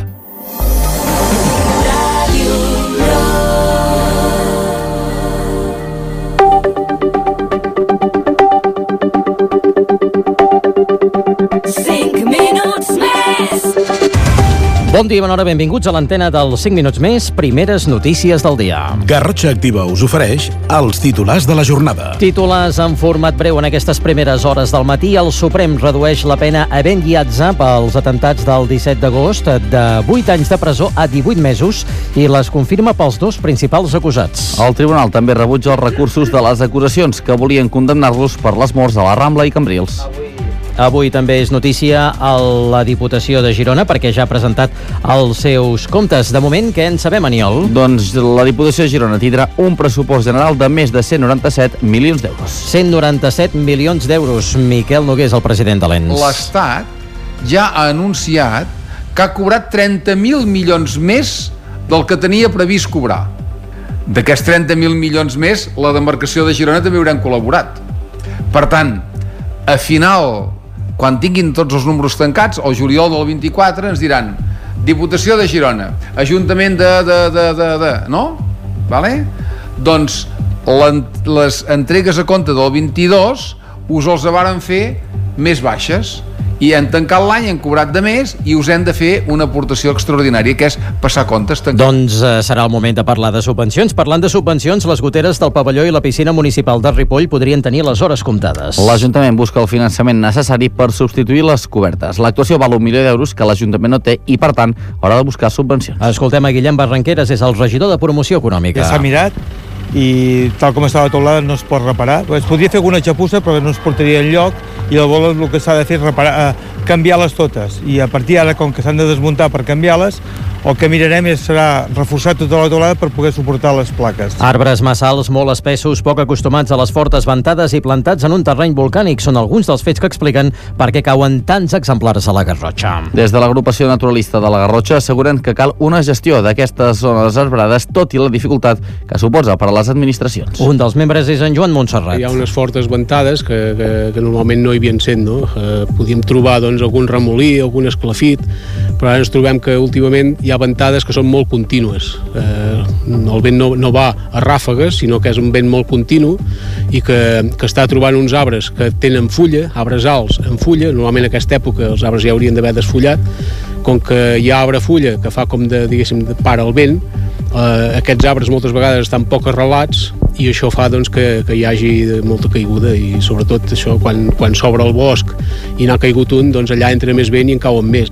Bon dia, bona hora, benvinguts a l'antena dels cinc minuts més, primeres notícies del dia. Garrotxa Activa us ofereix els titulars de la jornada. Titulars en format breu en aquestes primeres hores del matí. El Suprem redueix la pena a Ben Diatza pels atemptats del disset d'agost de vuit anys de presó a divuit mesos i les confirma pels dos principals acusats. El tribunal també rebutja els recursos de les acusacions que volien condemnar-los per les morts a la Rambla i Cambrils. Avui també és notícia a la Diputació de Girona perquè ja ha presentat els seus comptes. De moment, què en sabem, Aniol? Doncs la Diputació de Girona tindrà un pressupost general de més de cent noranta-set milions d'euros. cent noranta-set milions d'euros. Miquel Noguer és el president de l'E N S. L'Estat ja ha anunciat que ha cobrat trenta mil milions més del que tenia previst cobrar. D'aquests trenta mil milions més, la demarcació de Girona també hauran col·laborat. Per tant, a final, quan tinguin tots els números tancats, el juliol del vint-i-quatre ens diran Diputació de Girona, Ajuntament de... de, de, de, de no? Vale? Doncs les entregues a compte del vint-i-dos us els varen fer més baixes i han tancat l'any, han cobrat de més i us hem de fer una aportació extraordinària, que és passar comptes. Tancar. Doncs eh, serà el moment de parlar de subvencions. Parlant de subvencions, les goteres del pavelló i la piscina municipal de Ripoll podrien tenir les hores comptades. L'Ajuntament busca el finançament necessari per substituir les cobertes. L'actuació val un milió d'euros que l'Ajuntament no té i, per tant, haurà de buscar subvencions. Escoltem a Guillem Barranqueres, és el regidor de Promoció Econòmica. Ja s'ha mirat i tal com està la teulada no es pot reparar. Es podria fer alguna xapussa però no es portaria enlloc i llavors el que s'ha de fer és reparar, eh, canviar-les totes i a partir d'ara, com que s'han de desmuntar per canviar-les, el que mirarem és, serà reforçar tota la teulada per poder suportar les plaques. Arbres massals molt espessos, poc acostumats a les fortes ventades i plantats en un terreny volcànic són alguns dels fets que expliquen per què cauen tants exemplars a la Garrotxa. Des de l'agrupació naturalista de la Garrotxa asseguren que cal una gestió d'aquestes zones arbrades, tot i la dificultat que suposa per a les administracions. Un dels membres és en Joan Montserrat. Hi ha unes fortes ventades que, que, que normalment no hi havien sent, no? Eh, podíem trobar doncs, algun remolí, algun esclafit, però ara ens trobem que últimament hi ha ventades que són molt contínues. Eh, el vent no, no va a ràfegues, sinó que és un vent molt continu i que, que està trobant uns arbres que tenen fulla, arbres alts en fulla. Normalment en aquesta època els arbres ja haurien d'haver desfullat. Com que hi ha arbre fulla que fa com de, diguéssim, de para el vent, eh, aquests arbres moltes vegades estan poc arrelats i això fa doncs, que, que hi hagi molta caiguda i sobretot això quan, quan s'obre el bosc i n'ha caigut un, doncs allà entra més vent i en cauen més.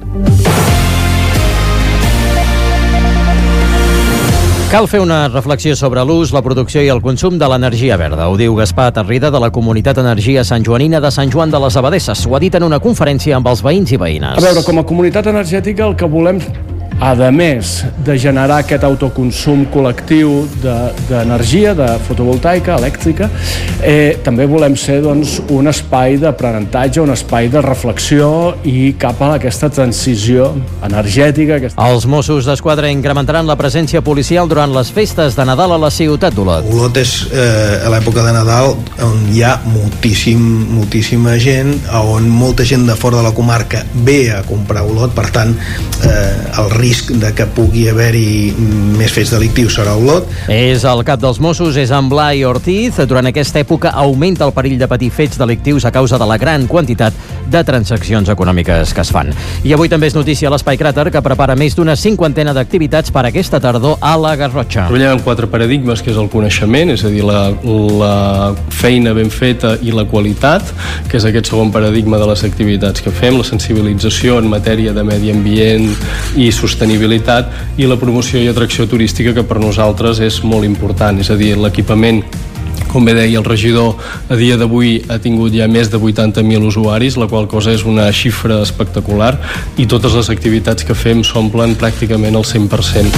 Cal fer una reflexió sobre l'ús, la producció i el consum de l'energia verda. Ho diu Gaspar Tarrida de la Comunitat Energia Sant Joanina de Sant Joan de les Abadesses. Ho ha dit en una conferència amb els veïns i veïnes. A veure, com a comunitat energètica el que volem, a més de generar aquest autoconsum col·lectiu d'energia, de, de fotovoltaica, elèctrica, eh, també volem ser doncs, un espai d'aprenentatge, un espai de reflexió i cap a aquesta transició energètica. Aquesta... Els Mossos d'Esquadra incrementaran la presència policial durant les festes de Nadal a la ciutat d'Olot. Olot és eh, a l'època de Nadal on hi ha moltíssim, moltíssima gent, on molta gent de fora de la comarca ve a comprar Olot, per tant, eh, el risc de que pugui haver-hi més fets delictius serà Olot. És el cap dels Mossos, és en Blai Ortiz. Durant aquesta època augmenta el perill de patir fets delictius a causa de la gran quantitat de transaccions econòmiques que es fan. I avui també és notícia l'Espai Cràter, que prepara més d'una cinquantena d'activitats per aquesta tardor a la Garrotxa. Treballem en quatre paradigmes, que és el coneixement, és a dir, la, la feina ben feta i la qualitat, que és aquest segon paradigma de les activitats que fem, la sensibilització en matèria de medi ambient i sostenibilitat, i la promoció i atracció turística, que per nosaltres és molt important, és a dir, l'equipament. Com bé deia el regidor, a dia d'avui ha tingut ja més de vuitanta mil usuaris, la qual cosa és una xifra espectacular, i totes les activitats que fem s'omplen pràcticament al cent per cent.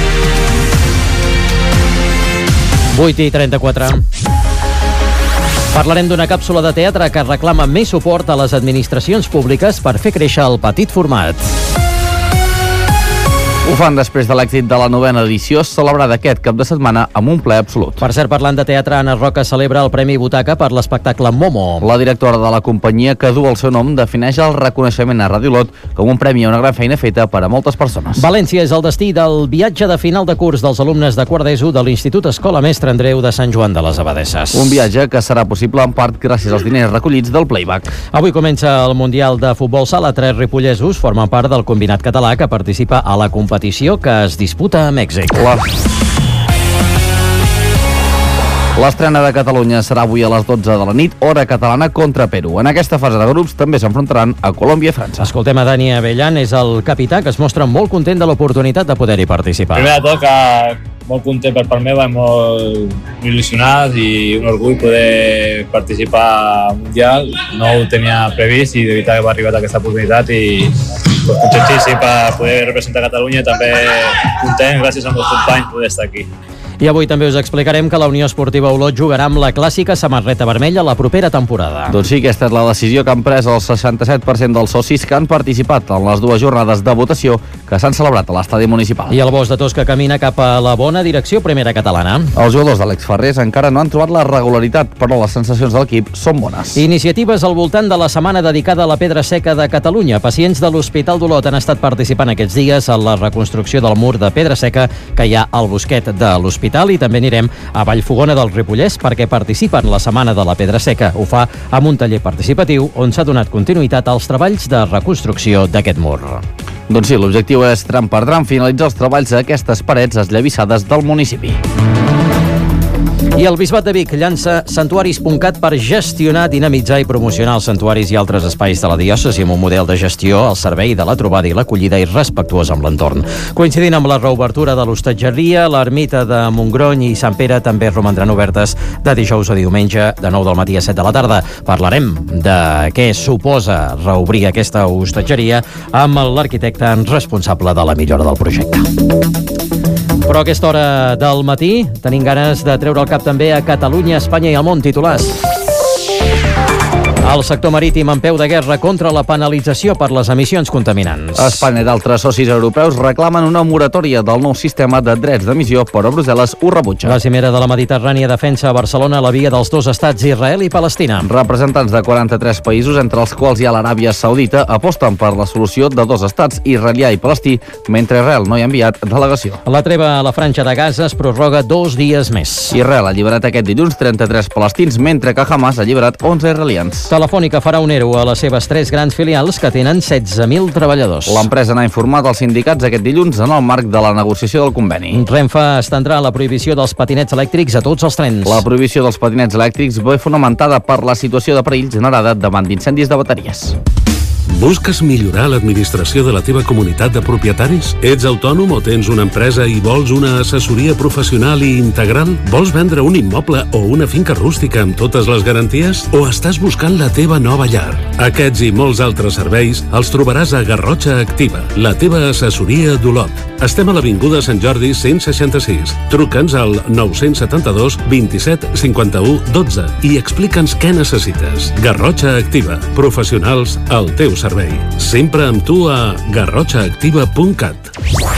vuit i trenta-quatre. Parlarem d'una càpsula de teatre que reclama més suport a les administracions públiques per fer créixer el petit format. Ho fan després de l'èxit de la novena edició, celebrada aquest cap de setmana amb un ple absolut. Per cert, parlant de teatre, Anna Roca celebra el Premi Butaca per l'espectacle Momo. La directora de la companyia, que du el seu nom, defineix el reconeixement a Radiolot com un premi a una gran feina feta per a moltes persones. València és el destí del viatge de final de curs dels alumnes de quart d'ESO de l'Institut Escola Mestre Andreu de Sant Joan de les Abadesses. Un viatge que serà possible en part gràcies als diners recollits del Playback. Avui comença el Mundial de Futbol Sala. Tres ripollesos formen part del combinat català que participa a la competició que es disputa a Mèxic. La... L'estrena de Catalunya serà avui a les dotze de la nit, hora catalana, contra Perú. En aquesta fase de grups també s'enfrontaran a Colòmbia i França. Escoltem a Dani Avellan, és el capità, que es mostra molt content de l'oportunitat de poder-hi participar. Primer de tot, que molt content per part meva i molt il·lusionat i un orgull poder participar al Mundial. No ho tenia previst i de veritat que m'ha arribat aquesta oportunitat i contentíssim per poder representar Catalunya, també content, gràcies als meus companys, poder estar aquí. I avui també us explicarem que la Unió Esportiva Olot jugarà amb la clàssica samarreta vermella la propera temporada. Doncs sí, aquesta és la decisió que han pres el seixanta-set per cent dels socis que han participat en les dues jornades de votació que s'han celebrat a l'estadi municipal. I el Bosc de Tosca camina cap a la bona direcció primera catalana. Els jugadors d'Àlex Ferrés encara no han trobat la regularitat, però les sensacions de l'equip són bones. Iniciatives al voltant de la setmana dedicada a la pedra seca de Catalunya. Pacients de l'Hospital d'Olot han estat participant aquests dies en la reconstrucció del mur de pedra seca que hi ha al bosquet de l'Hospital. I també anirem a Vallfogona del Ripollès perquè participa en la Setmana de la Pedra Seca. Ho fa amb un taller participatiu on s'ha donat continuïtat als treballs de reconstrucció d'aquest mur. Doncs sí, l'objectiu és tram per tram finalitzar els treballs a aquestes parets esllavissades del municipi. I el Bisbat de Vic llança santuaris punt cat per gestionar, dinamitzar i promocionar els santuaris i altres espais de la diòcesi amb un model de gestió al servei de la trobada i l'acollida i respectuós amb l'entorn. Coincidint amb la reobertura de l'hostatgeria, l'ermita de Montgrony i Sant Pere també romandran obertes de dijous a diumenge de nou del matí a set de la tarda. Parlarem de què suposa reobrir aquesta hostatgeria amb l'arquitecte responsable de la millora del projecte. Però a aquesta hora del matí tenim ganes de treure el cap també a Catalunya, Espanya i el món. Titulars. El sector marítim en peu de guerra contra la penalització per les emissions contaminants. Espanya i d'altres socis europeus reclamen una moratòria del nou sistema de drets d'emissió, però Brussel·les ho rebutja. La cimera de la Mediterrània defensa a Barcelona la via dels dos estats, Israel i Palestina. Representants de quaranta-tres països, entre els quals hi ha l'Aràbia Saudita, aposten per la solució de dos estats, israelià i palestí, mentre Israel no hi ha enviat delegació. La treva a la franja de Gaza es prorroga dos dies més. Israel ha alliberat aquest dilluns trenta-tres palestins, mentre que Hamas ha alliberat onze israelians. Telefònica farà un ERO a les seves tres grans filials que tenen setze mil treballadors. L'empresa n'ha informat als sindicats aquest dilluns en el marc de la negociació del conveni. Renfe estendrà la prohibició dels patinets elèctrics a tots els trens. La prohibició dels patinets elèctrics ve fonamentada per la situació de perill generada davant d'incendis de bateries. Busques millorar l'administració de la teva comunitat de propietaris? Ets autònom o tens una empresa i vols una assessoria professional i integral? Vols vendre un immoble o una finca rústica amb totes les garanties? O estàs buscant la teva nova llar? Aquests i molts altres serveis els trobaràs a Garrotxa Activa, la teva assessoria d'Olot. Estem a l'Avinguda Sant Jordi cent seixanta-sis. Truca'ns al nou set dos, vint-i-set, cinquanta-u, dotze i explica'ns què necessites. Garrotxa Activa, professionals al teu servei. Sempre amb tu a garrotxa activa punt cat.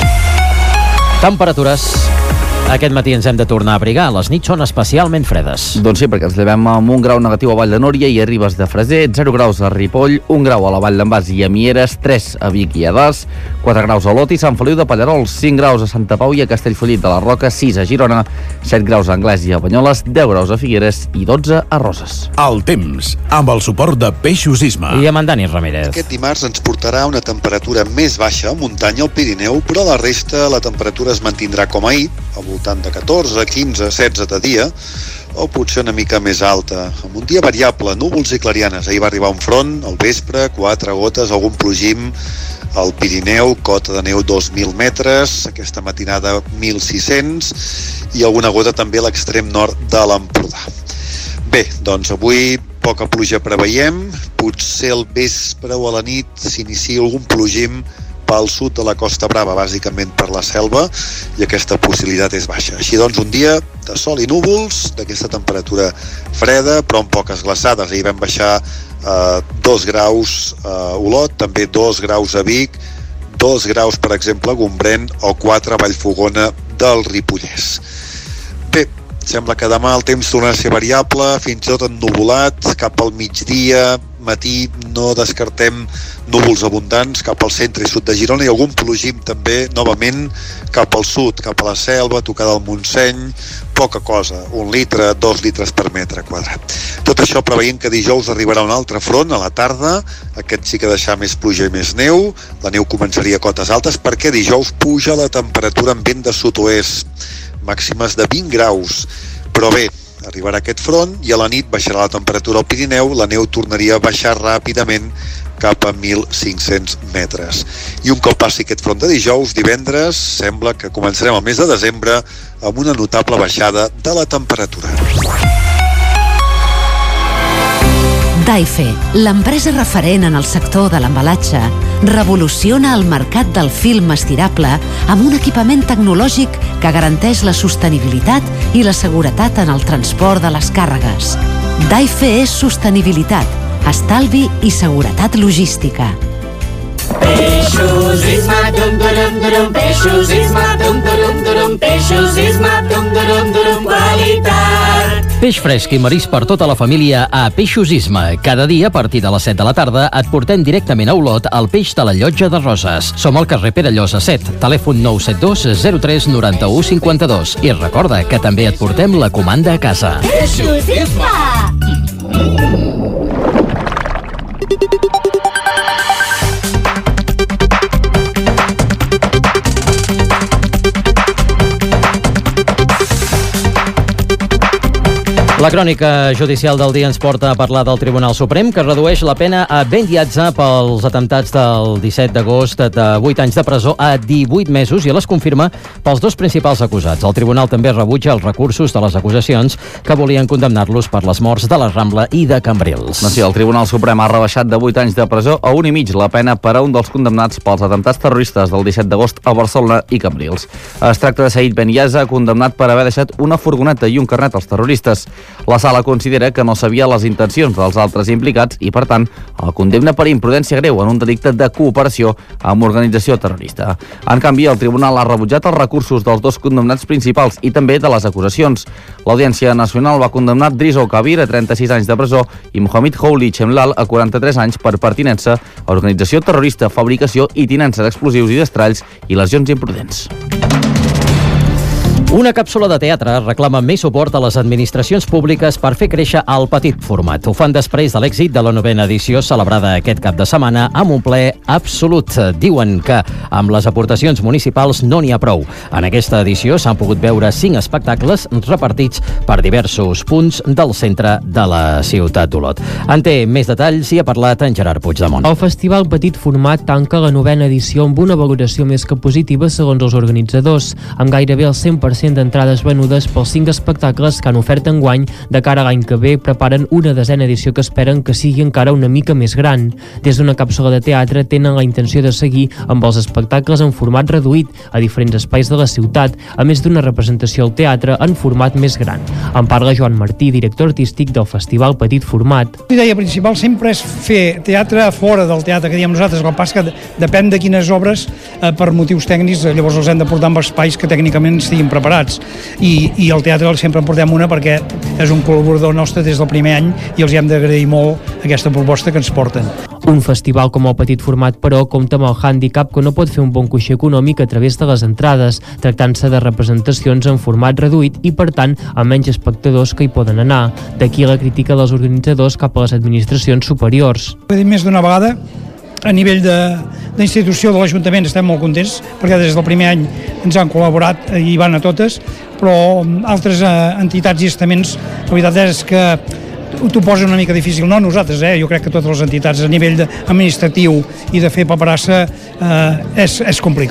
Temperatures. Aquest matí ens hem de tornar a abrigar. Les nits són especialment fredes. Doncs sí, perquè ens llevem amb un grau negatiu a Vall de Núria i a Ribes de Freser, zero graus a Ripoll, un grau a la Vall d'en Bas i a Mieres, tres a Vic i a Das, quatre graus a Olot i Sant Feliu de Pallerols, cinc graus a Santa Pau i a Castellfollit de la Roca, sis a Girona, set graus a Anglès i a Banyoles, deu graus a Figueres i dotze a Roses. El temps, amb el suport de Peixos Isma. I amb en Dani Ramírez. Aquest dimarts ens portarà una temperatura més baixa a muntanya al Pirineu, però a la resta la temperatura es mantindrà com ahir, al voltant de catorze, quinze, setze de dia, o potser una mica més alta. Amb un dia variable, núvols i clarianes. Ahir va arribar un front, al vespre, quatre gotes, algun plogim al Pirineu, cota de neu dos mil metres, aquesta matinada mil sis-cents, i alguna gota també a l'extrem nord de l'Empordà. Bé, doncs avui poca pluja preveiem, potser al vespre o a la nit s'inicia algun plogim cap al sud de la Costa Brava, bàsicament per la selva, i aquesta possibilitat és baixa. Així doncs, un dia de sol i núvols, d'aquesta temperatura freda, però amb poques glaçades. Ahir vam baixar eh, dos graus a Olot, també dos graus a Vic, dos graus, per exemple, a Gombrèn, o quatre a Vallfogona del Ripollès. Bé, sembla que demà el temps tornarà a ser variable, fins i tot ennuvolat, cap al migdia, matí no descartem núvols abundants cap al centre i sud de Girona i algun plogim també, novament, cap al sud, cap a la selva, tocada al Montseny, poca cosa, un litre, dos litres per metre quadrat. Tot això preveient que dijous arribarà un altre front a la tarda, aquest sí que deixarà més pluja i més neu, la neu començaria a cotes altes perquè dijous puja la temperatura en vent de sud-oest, màximes de vint graus, però bé, arribarà aquest front i a la nit baixarà la temperatura al Pirineu, la neu tornaria a baixar ràpidament cap a mil cinc-cents metres. I un cop passi aquest front de dijous, divendres, sembla que començarem el mes de desembre amb una notable baixada de la temperatura. Daife, l'empresa referent en el sector de l'embalatge, revoluciona el mercat del film estirable amb un equipament tecnològic que garanteix la sostenibilitat i la seguretat en el transport de les càrregues. Daife és sostenibilitat, estalvi i seguretat logística. Peixos Isma, dum durum durum, peixos Isma, dum durum durum, peixos Isma, dum durum durum, qualitat. Peix fresc i marisc per tota la família a Peixos Isma. Cada dia, a partir de les set de la tarda, et portem directament a Olot el peix de la Llotja de Roses. Som al carrer Perellosa set, telèfon nou set dos zero tres nou u cinc dos. I recorda que també et portem la comanda a casa. Peixos Isma! La crònica judicial del dia ens porta a parlar del Tribunal Suprem, que redueix la pena a Ben Diatza pels atemptats del disset d'agost de vuit anys de presó a divuit mesos i les confirma pels dos principals acusats. El tribunal també rebutja els recursos de les acusacions que volien condemnar-los per les morts de la Rambla i de Cambrils. No, sí, el Tribunal Suprem ha rebaixat de vuit anys de presó a un i mig la pena per a un dels condemnats pels atemptats terroristes del disset d'agost a Barcelona i Cambrils. Es tracta de Said Ben Diatza, condemnat per haver deixat una furgoneta i un carnet als terroristes. La sala considera que no sabia les intencions dels altres implicats i, per tant, el condemna per imprudència greu en un delicte de cooperació amb organització terrorista. En canvi, el tribunal ha rebutjat els recursos dels dos condemnats principals i també de les acusacions. L'Audiència Nacional va condemnar Drizo Kabir a trenta-sis anys de presó i Mohamed Houli Chemlal a quaranta-tres anys per pertinença a organització terrorista, fabricació i tinença d'explosius i d'estralls i lesions imprudents. Una càpsula de teatre reclama més suport a les administracions públiques per fer créixer el petit format. Ho fan després de l'èxit de la novena edició celebrada aquest cap de setmana amb un ple absolut. Diuen que amb les aportacions municipals no n'hi ha prou. En aquesta edició s'han pogut veure cinc espectacles repartits per diversos punts del centre de la ciutat d'Olot. En té més detalls i ha parlat en Gerard Puigdemont. El Festival Petit Format tanca la novena edició amb una valoració més que positiva segons els organitzadors, amb gairebé el cent per cent d'entrades venudes pels cinc espectacles que han ofert enguany. De cara a l'any que ve preparen una desena edició que esperen que sigui encara una mica més gran. Des d'una càpsula de teatre tenen la intenció de seguir amb els espectacles en format reduït a diferents espais de la ciutat, a més d'una representació al teatre en format més gran. En parla Joan Martí, director artístic del Festival Petit Format. La idea principal sempre és fer teatre fora del teatre, que diem nosaltres, el pas que depèn de quines obres eh, per motius tècnics, llavors els hem de portar amb espais que tècnicament estiguin preparats. I, i el teatre sempre en portem una perquè és un col·laborador nostre des del primer any i els hi hem d'agrair molt aquesta proposta que ens porten. Un festival com el Petit Format, però, compta amb el hàndicap que no pot fer un bon coixer econòmic a través de les entrades, tractant-se de representacions en format reduït i, per tant, amb menys espectadors que hi poden anar. D'aquí la crítica dels organitzadors cap a les administracions superiors. Ho he dit més d'una vegada, a nivell d'institució de, de l'Ajuntament estem molt contents perquè des del primer any ens han col·laborat i van a totes, però altres eh, entitats i estaments la veritat és que t'ho posa una mica difícil, no nosaltres, eh? Jo crec que totes les entitats a nivell de, administratiu i de fer paperassa eh, és, és complicat.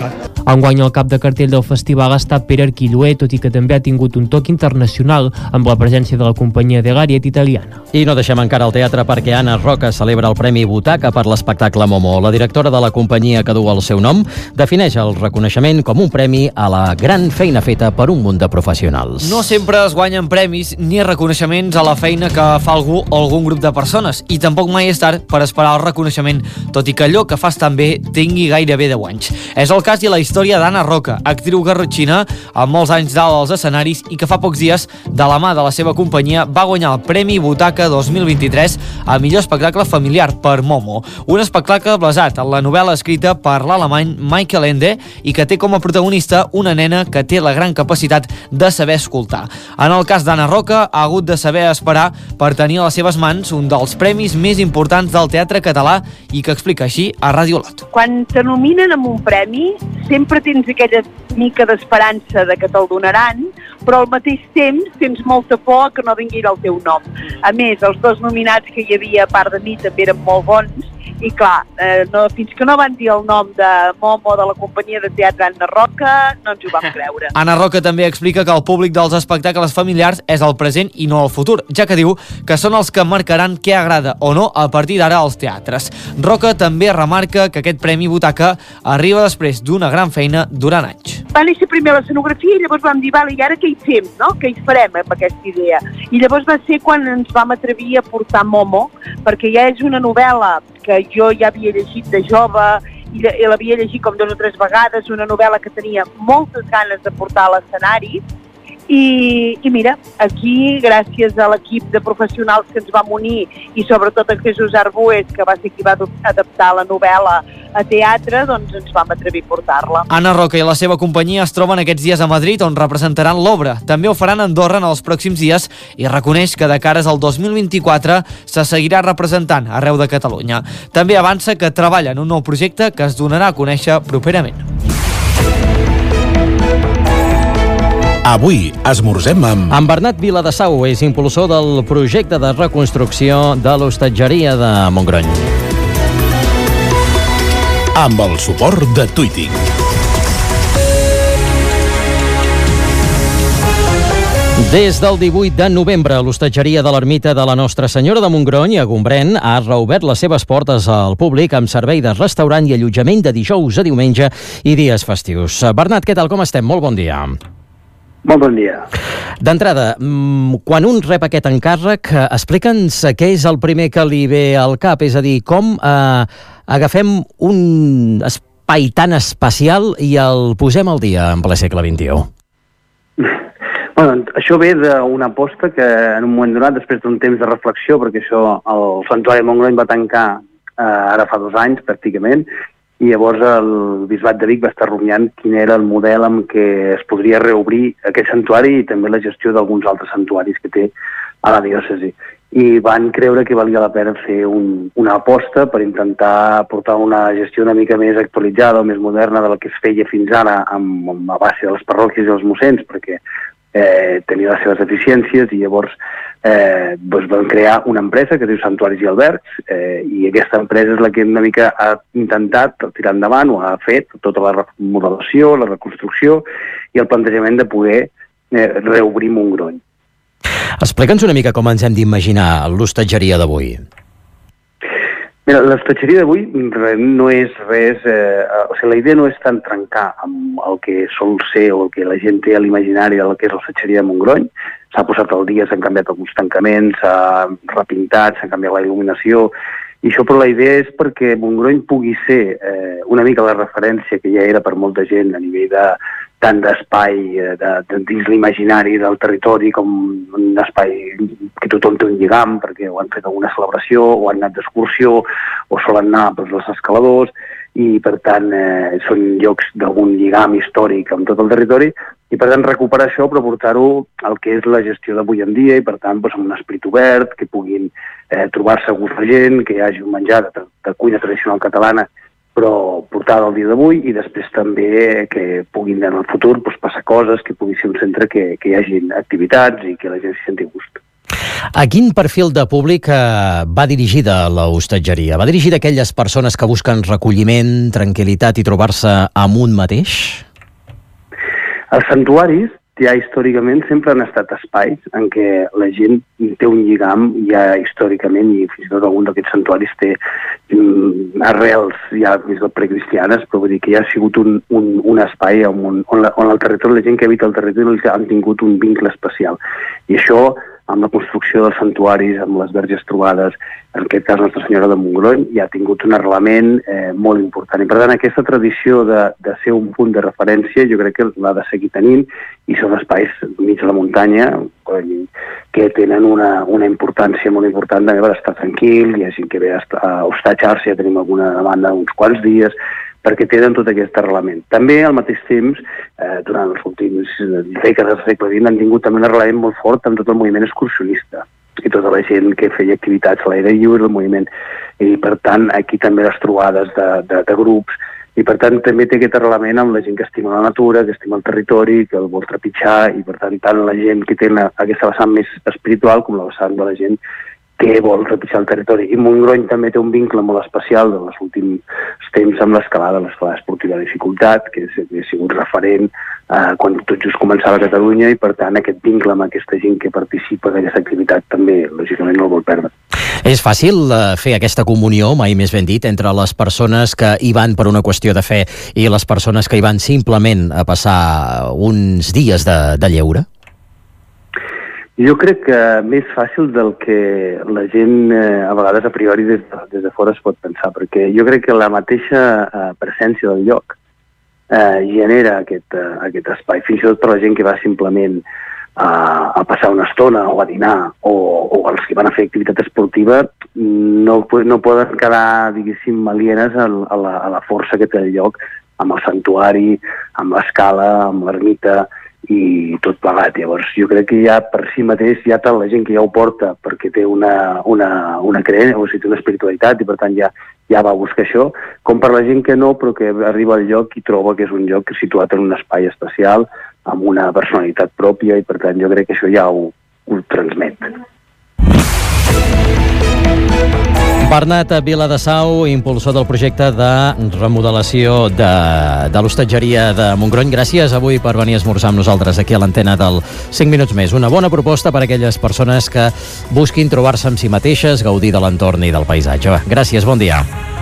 Enguany el cap de cartell del festival ha estat Pere Arquilloé, tot i que també ha tingut un toc internacional amb la presència de la companyia de Gariet italiana. I no deixem encara el teatre perquè Anna Roca celebra el Premi Butaca per l'espectacle Momo. La directora de la companyia que du el seu nom defineix el reconeixement com un premi a la gran feina feta per un munt de professionals. No sempre es guanyen premis ni reconeixements a la feina que fa algú o algun grup de persones, i tampoc mai és tard per esperar el reconeixement, tot i que allò que fas tan bé tingui gairebé deu anys. És el cas i la història d'Anna Roca, actriu garrotxina amb molts anys dalt als escenaris i que fa pocs dies, de la mà de la seva companyia, va guanyar el Premi Butaca dos mil vint-i-tres a millor espectacle familiar per Momo, un espectacle basat en la novel·la escrita per l'alemany Michael Ende i que té com a protagonista una nena que té la gran capacitat de saber escoltar. En el cas d'Anna Roca, ha hagut de saber esperar per tenir a les seves mans un dels premis més importants del teatre català i que explica així a Ràdio Lot. Quan te nominen amb un premi, sempre tens aquella mica d'esperança de que te'l donaran, però al mateix temps tens molta por que no vingui el teu nom. A més, els dos nominats que hi havia a part de mi també eren molt bons, i clar, eh, no, fins que no van dir el nom de Momo de la companyia de teatre Anna Roca, no ens ho vam creure. Anna Roca també explica que el públic dels espectacles familiars és el present i no el futur, ja que diu que són els que marcaran què agrada o no a partir d'ara als teatres. Roca també remarca que aquest Premi Butaca arriba després d'una gran feina durant anys. Va néixer primer l'escenografia i llavors vam dir, vale, i ara què hi fem, no? Què hi farem amb aquesta idea? I llavors va ser quan ens vam atrevir a portar Momo, perquè ja és una novel·la que jo ja havia llegit de jove i l'havia llegit com dues o tres vegades, una novel·la que tenia moltes ganes de portar a l'escenari. I, I mira, aquí, gràcies a l'equip de professionals que ens vam unir i sobretot a Jesús Arbues, que va ser qui va adaptar la novel·la a teatre, doncs ens vam atrevir a portar-la. Anna Roca i la seva companyia es troben aquests dies a Madrid, on representaran l'obra. També ho faran a Andorra en els pròxims dies i reconeix que de cares al dos mil vint-i-quatre se seguirà representant arreu de Catalunya. També avança que treballa en un nou projecte que es donarà a conèixer properament. Avui esmorzem amb... En Bernat Viladesau és impulsor del projecte de reconstrucció de l'hostatgeria de Montgrony. Amb el suport de Twiting. Des del divuit de novembre, l'hostatgeria de l'ermita de la Nostra Senyora de Montgrony, a Gombrèn, ha reobert les seves portes al públic amb servei de restaurant i allotjament de dijous a diumenge i dies festius. Bernat, què tal, com estem? Molt bon dia. Molt bon dia. D'entrada, quan un rep aquest encàrrec, explica'ns què és el primer que li ve al cap, és a dir, com eh, agafem un espai tan especial i el posem al dia en ple segle vint-i-u. Bueno, això ve d'una aposta que en un moment donat, després d'un temps de reflexió, perquè això, el Santuari de Montgrony va tancar eh, ara fa dos anys, pràcticament, i llavors el Bisbat de Vic va estar rumiant quin era el model amb què es podria reobrir aquest santuari i també la gestió d'alguns altres santuaris que té a la diòcesi. I van creure que valia la pena fer un, una aposta per intentar portar una gestió una mica més actualitzada o més moderna de la que es feia fins ara amb, amb a base de les parròquies i els mossens, perquè eh, tenia les seves deficiències i llavors eh, doncs van crear una empresa que es diu Santuaris i Albergs eh, i aquesta empresa és la que una mica ha intentat tirar endavant o ha fet tota la remodelació, la reconstrucció i el plantejament de poder eh, reobrir Montgrony. Explica'ns una mica com ens hem d'imaginar l'hostatgeria d'avui. Mira, l'hostatgeria d'avui no és res... Eh, o sigui, la idea no és tant trencar amb el que sol ser o el que la gent té a l'imaginari del que és l'hostatgeria de Montgrony. S'ha posat al dia, s'han canviat alguns tancaments, s'ha repintat, s'ha canviat la il·luminació, i això, però la idea és perquè Montgrony pugui ser eh, una mica la referència que ja era per molta gent a nivell de tant d'espai de, de, dins l'imaginari del territori com un espai que tothom té un lligam perquè ho han fet alguna celebració o han anat d'excursió o solen anar doncs, als escaladors i per tant eh, són llocs d'algun lligam històric amb tot el territori i per tant recuperar això però portar-ho al que és la gestió d'avui en dia i per tant doncs, amb un esperit obert, que puguin eh, trobar-se a gust la gent, que hi hagi un menjar de, de cuina tradicional catalana però portada al dia d'avui i després també que puguin en el futur doncs, passar coses, que pugui ser un centre que, que hi hagi activitats i que la gent s'hi senti gust. A quin perfil de públic eh, va dirigida l'hostatgeria? Va dirigida a aquelles persones que busquen recolliment, tranquil·litat i trobar-se amb un mateix? Els santuaris ja històricament sempre han estat espais en què la gent té un lligam ja històricament, i fins i tot algun d'aquests santuaris té mm, arrels ja més precristianes, però vull dir que ja ha sigut un, un, un espai on, on, la, on el territori, la gent que habita el territori han tingut un vincle especial. I això, amb la construcció dels santuaris, amb les verges trobades, en aquest cas Nostra Senyora de Montgrony, ja ha tingut un arrelament eh, molt important. I per tant, aquesta tradició de, de ser un punt de referència jo crec que l'ha de seguir tenint, i són espais mig de la muntanya que tenen una, una importància molt important també per estar tranquil. Hi ha gent que ve a hostatjar-se, ja tenim alguna demanda uns quants dies, perquè tenen tot aquest arrelament. També, al mateix temps, eh, durant els últims dècades del segle vint, han tingut també un arrelament molt fort amb tot el moviment excursionista i tota la gent que feia activitats a l'aire lliure, el moviment. I, per tant, aquí també les trobades de, de, de grups, i, per tant, també té aquest arrelament amb la gent que estima la natura, que estima el territori, que el vol trepitjar, i, per tant, tant la gent que té la, aquesta vessant més espiritual com la vessant de la gent que vol trepitjar el territori. I Montgrony també té un vincle molt especial dels últims temps amb l'escalada, l'escalada esportiva de dificultat, que ha sigut referent eh, quan tot just començava a Catalunya, i per tant aquest vincle amb aquesta gent que participa d'aquesta activitat també, lògicament, no el vol perdre. És fàcil eh, fer aquesta comunió, mai més ben dit, entre les persones que hi van per una qüestió de fe i les persones que hi van simplement a passar uns dies de, de lleure? Jo crec que més fàcil del que la gent eh, a vegades a priori des de, des de fora es pot pensar, perquè jo crec que la mateixa eh, presència del lloc eh, genera aquest, eh, aquest espai, fins i tot per la gent que va simplement a, a passar una estona o a dinar, o, o els que van a fer activitat esportiva, no, no poden quedar, diguéssim, alienes a, a, la, a la força que té el lloc, amb el santuari, amb l'escala, amb l'ermita, i tot plegat. Llavors, jo crec que ja per si mateix ja tal la gent que ja ho porta perquè té una, una, una creença, o sigui, té una espiritualitat, i per tant ja, ja va a buscar això, com per la gent que no, però que arriba al lloc i troba que és un lloc situat en un espai especial, amb una personalitat pròpia, i per tant jo crec que això ja ho, ho transmet. Bernat Viladesau, impulsor del projecte de remodelació de, de l'hostatgeria de Montgrony. Gràcies avui per venir a esmorzar amb nosaltres aquí a l'antena del cinc minuts més. Una bona proposta per a aquelles persones que busquin trobar-se amb si mateixes, gaudir de l'entorn i del paisatge. Gràcies, bon dia.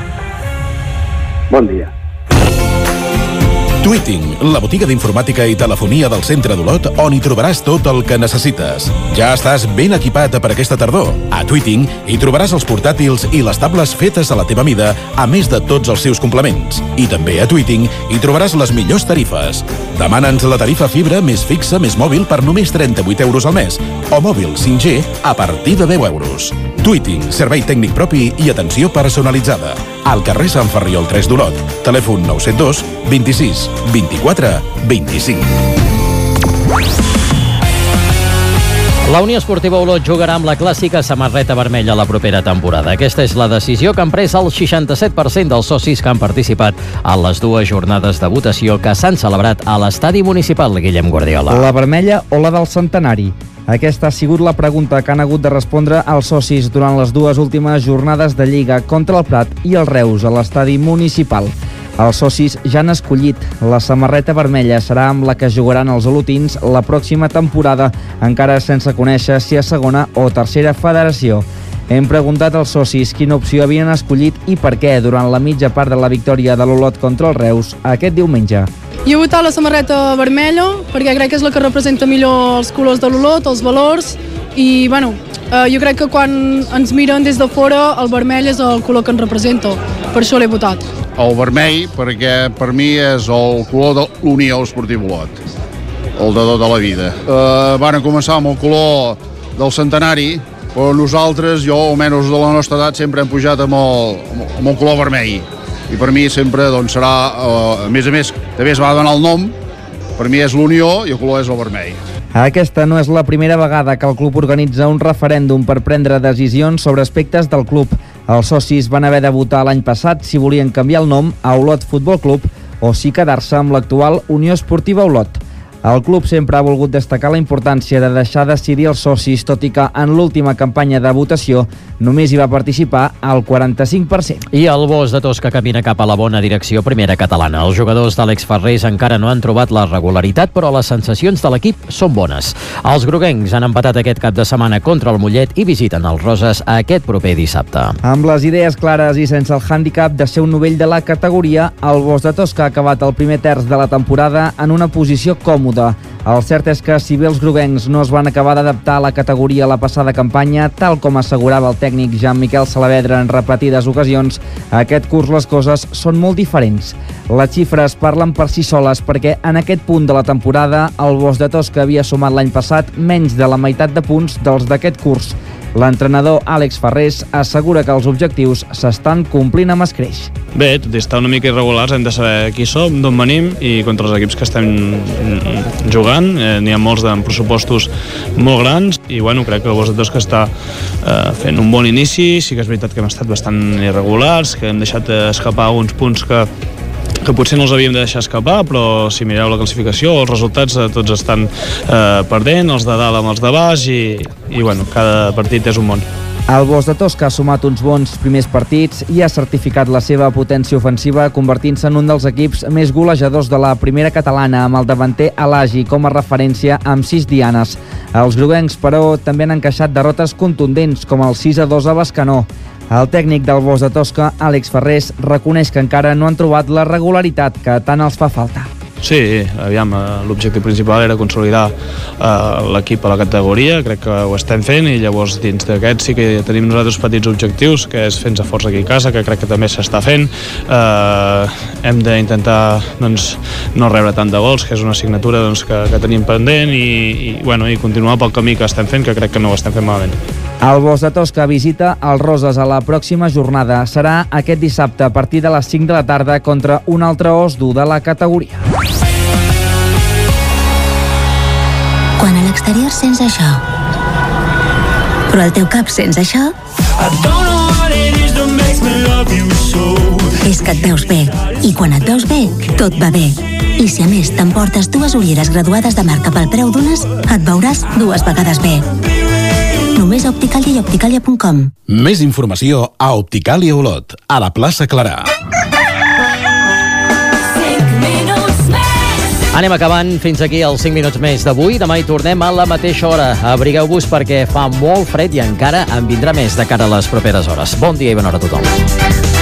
Bon dia. Tweeting, la botiga d'informàtica i telefonia del centre d'Olot, on hi trobaràs tot el que necessites. Ja estàs ben equipat per aquesta tardor. A Tweeting hi trobaràs els portàtils i les tables fetes a la teva mida, a més de tots els seus complements. I també a Tweeting hi trobaràs les millors tarifes. Demana'ns la tarifa fibra més fixa més mòbil per només trenta-vuit euros al mes, o mòbil cinc G a partir de deu euros. Tweeting, servei tècnic propi i atenció personalitzada. Al carrer Sant Ferriol tres d'Olot. Telèfon nou set dos vint-i-sis vint-i-quatre vint-i-cinc. La Unió Esportiva Olot jugarà amb la clàssica samarreta vermella la propera temporada. Aquesta és la decisió que han pres el seixanta-set per cent dels socis que han participat a les dues jornades de votació que s'han celebrat a l'estadi municipal Guillem Guardiola. La vermella o la del centenari? Aquesta ha sigut la pregunta que han hagut de respondre als socis durant les dues últimes jornades de Lliga contra el Prat i el Reus a l'estadi municipal. Els socis ja han escollit. La samarreta vermella serà amb la que jugaran els olotins la pròxima temporada, encara sense conèixer si a segona o tercera federació. Hem preguntat als socis quina opció havien escollit i per què durant la mitja part de la victòria de l'Olot contra el Reus aquest diumenge. Jo he votat la samarreta vermella perquè crec que és la que representa millor els colors de l'Olot, els valors, i bueno, eh, jo crec que quan ens miren des de fora el vermell és el color que ens representa, per això l'he votat. El vermell perquè per mi és el color de l'Unió Esportiva Olot, el de tota la vida. Eh, van començar amb el color del centenari, però nosaltres, jo almenys de la nostra edat, sempre hem pujat amb el, amb el color vermell. I per mi sempre doncs, serà, eh, a més a més, també es va donar el nom, per mi és l'Unió i el color és el vermell. Aquesta no és la primera vegada que el club organitza un referèndum per prendre decisions sobre aspectes del club. Els socis van haver de votar l'any passat si volien canviar el nom a Olot Futbol Club o si quedar-se amb l'actual Unió Esportiva Olot. El club sempre ha volgut destacar la importància de deixar decidir els socis, tot i que en l'última campanya de votació només hi va participar el quaranta-cinc per cent. I el Bos de Tosca camina cap a la bona direcció primera catalana. Els jugadors d'Àlex Ferrés encara no han trobat la regularitat, però les sensacions de l'equip són bones. Els groguencs han empatat aquest cap de setmana contra el Mollet i visiten els Roses aquest proper dissabte. Amb les idees clares i sense el hàndicap de ser un novell de la categoria, el Bos de Tosca ha acabat el primer terç de la temporada en una posició còmoda. El cert és que si bé els groguencs no es van acabar d'adaptar a la categoria la passada campanya, tal com assegurava el tècnic Jean-Miquel Salavedra en repetides ocasions, aquest curs les coses són molt diferents. Les xifres parlen per si soles perquè en aquest punt de la temporada el Bos de Tosca havia sumat l'any passat menys de la meitat de punts dels d'aquest curs. L'entrenador Àlex Ferrés assegura que els objectius s'estan complint amb escreix. Bé, tot i estar una mica irregulars, hem de saber qui som, d'on venim i contra els equips que estem jugant. Eh, N'hi ha molts amb pressupostos molt grans i bueno, crec que el Bos de Tosca està eh, fent un bon inici. Sí que és veritat que hem estat bastant irregulars, que hem deixat escapar uns punts que que potser no els havíem de deixar escapar, però si mireu la classificació, els resultats eh, tots estan eh, perdent, els de dalt amb els de baix i, i bueno, cada partit és un món. El Bos de Tosca ha sumat uns bons primers partits i ha certificat la seva potència ofensiva convertint-se en un dels equips més golejadors de la primera catalana amb el davanter Alagi com a referència amb sis dianes. Els groguencs, però, també han encaixat derrotes contundents com el sis a dos a Bescanó. El tècnic del Bos de Tosca, Àlex Ferrés, reconeix que encara no han trobat la regularitat que tant els fa falta. Sí, aviam, l'objectiu principal era consolidar eh, l'equip a la categoria, crec que ho estem fent i llavors dins d'aquest sí que tenim nosaltres petits objectius, que és fer-nos força aquí a casa, que crec que també s'està fent. Eh, hem d'intentar doncs, no rebre tant de gols, que és una assignatura doncs, que, que tenim pendent i, i, bueno, i continuar pel camí que estem fent, que crec que no ho estem fent malament. El Bos de Tosca visita els Roses a la pròxima jornada. Serà aquest dissabte a partir de les cinc de la tarda contra un altre os dur de la categoria. Quan a l'exterior sents això, però al teu cap sents això, és que et veus bé. I quan et veus bé, tot va bé. I si a més t'emportes dues ulleres graduades de marca pel preu d'unes, et veuràs dues vegades bé. Només a Opticalia i opticalia punt com. Més informació a Opticalia Olot, a la plaça Clarà. Anem acabant, fins aquí els cinc minuts més d'avui. Demà hi tornem a la mateixa hora. Abrigueu-vos perquè fa molt fred i encara en vindrà més de cara a les properes hores. Bon dia i bona hora a tothom.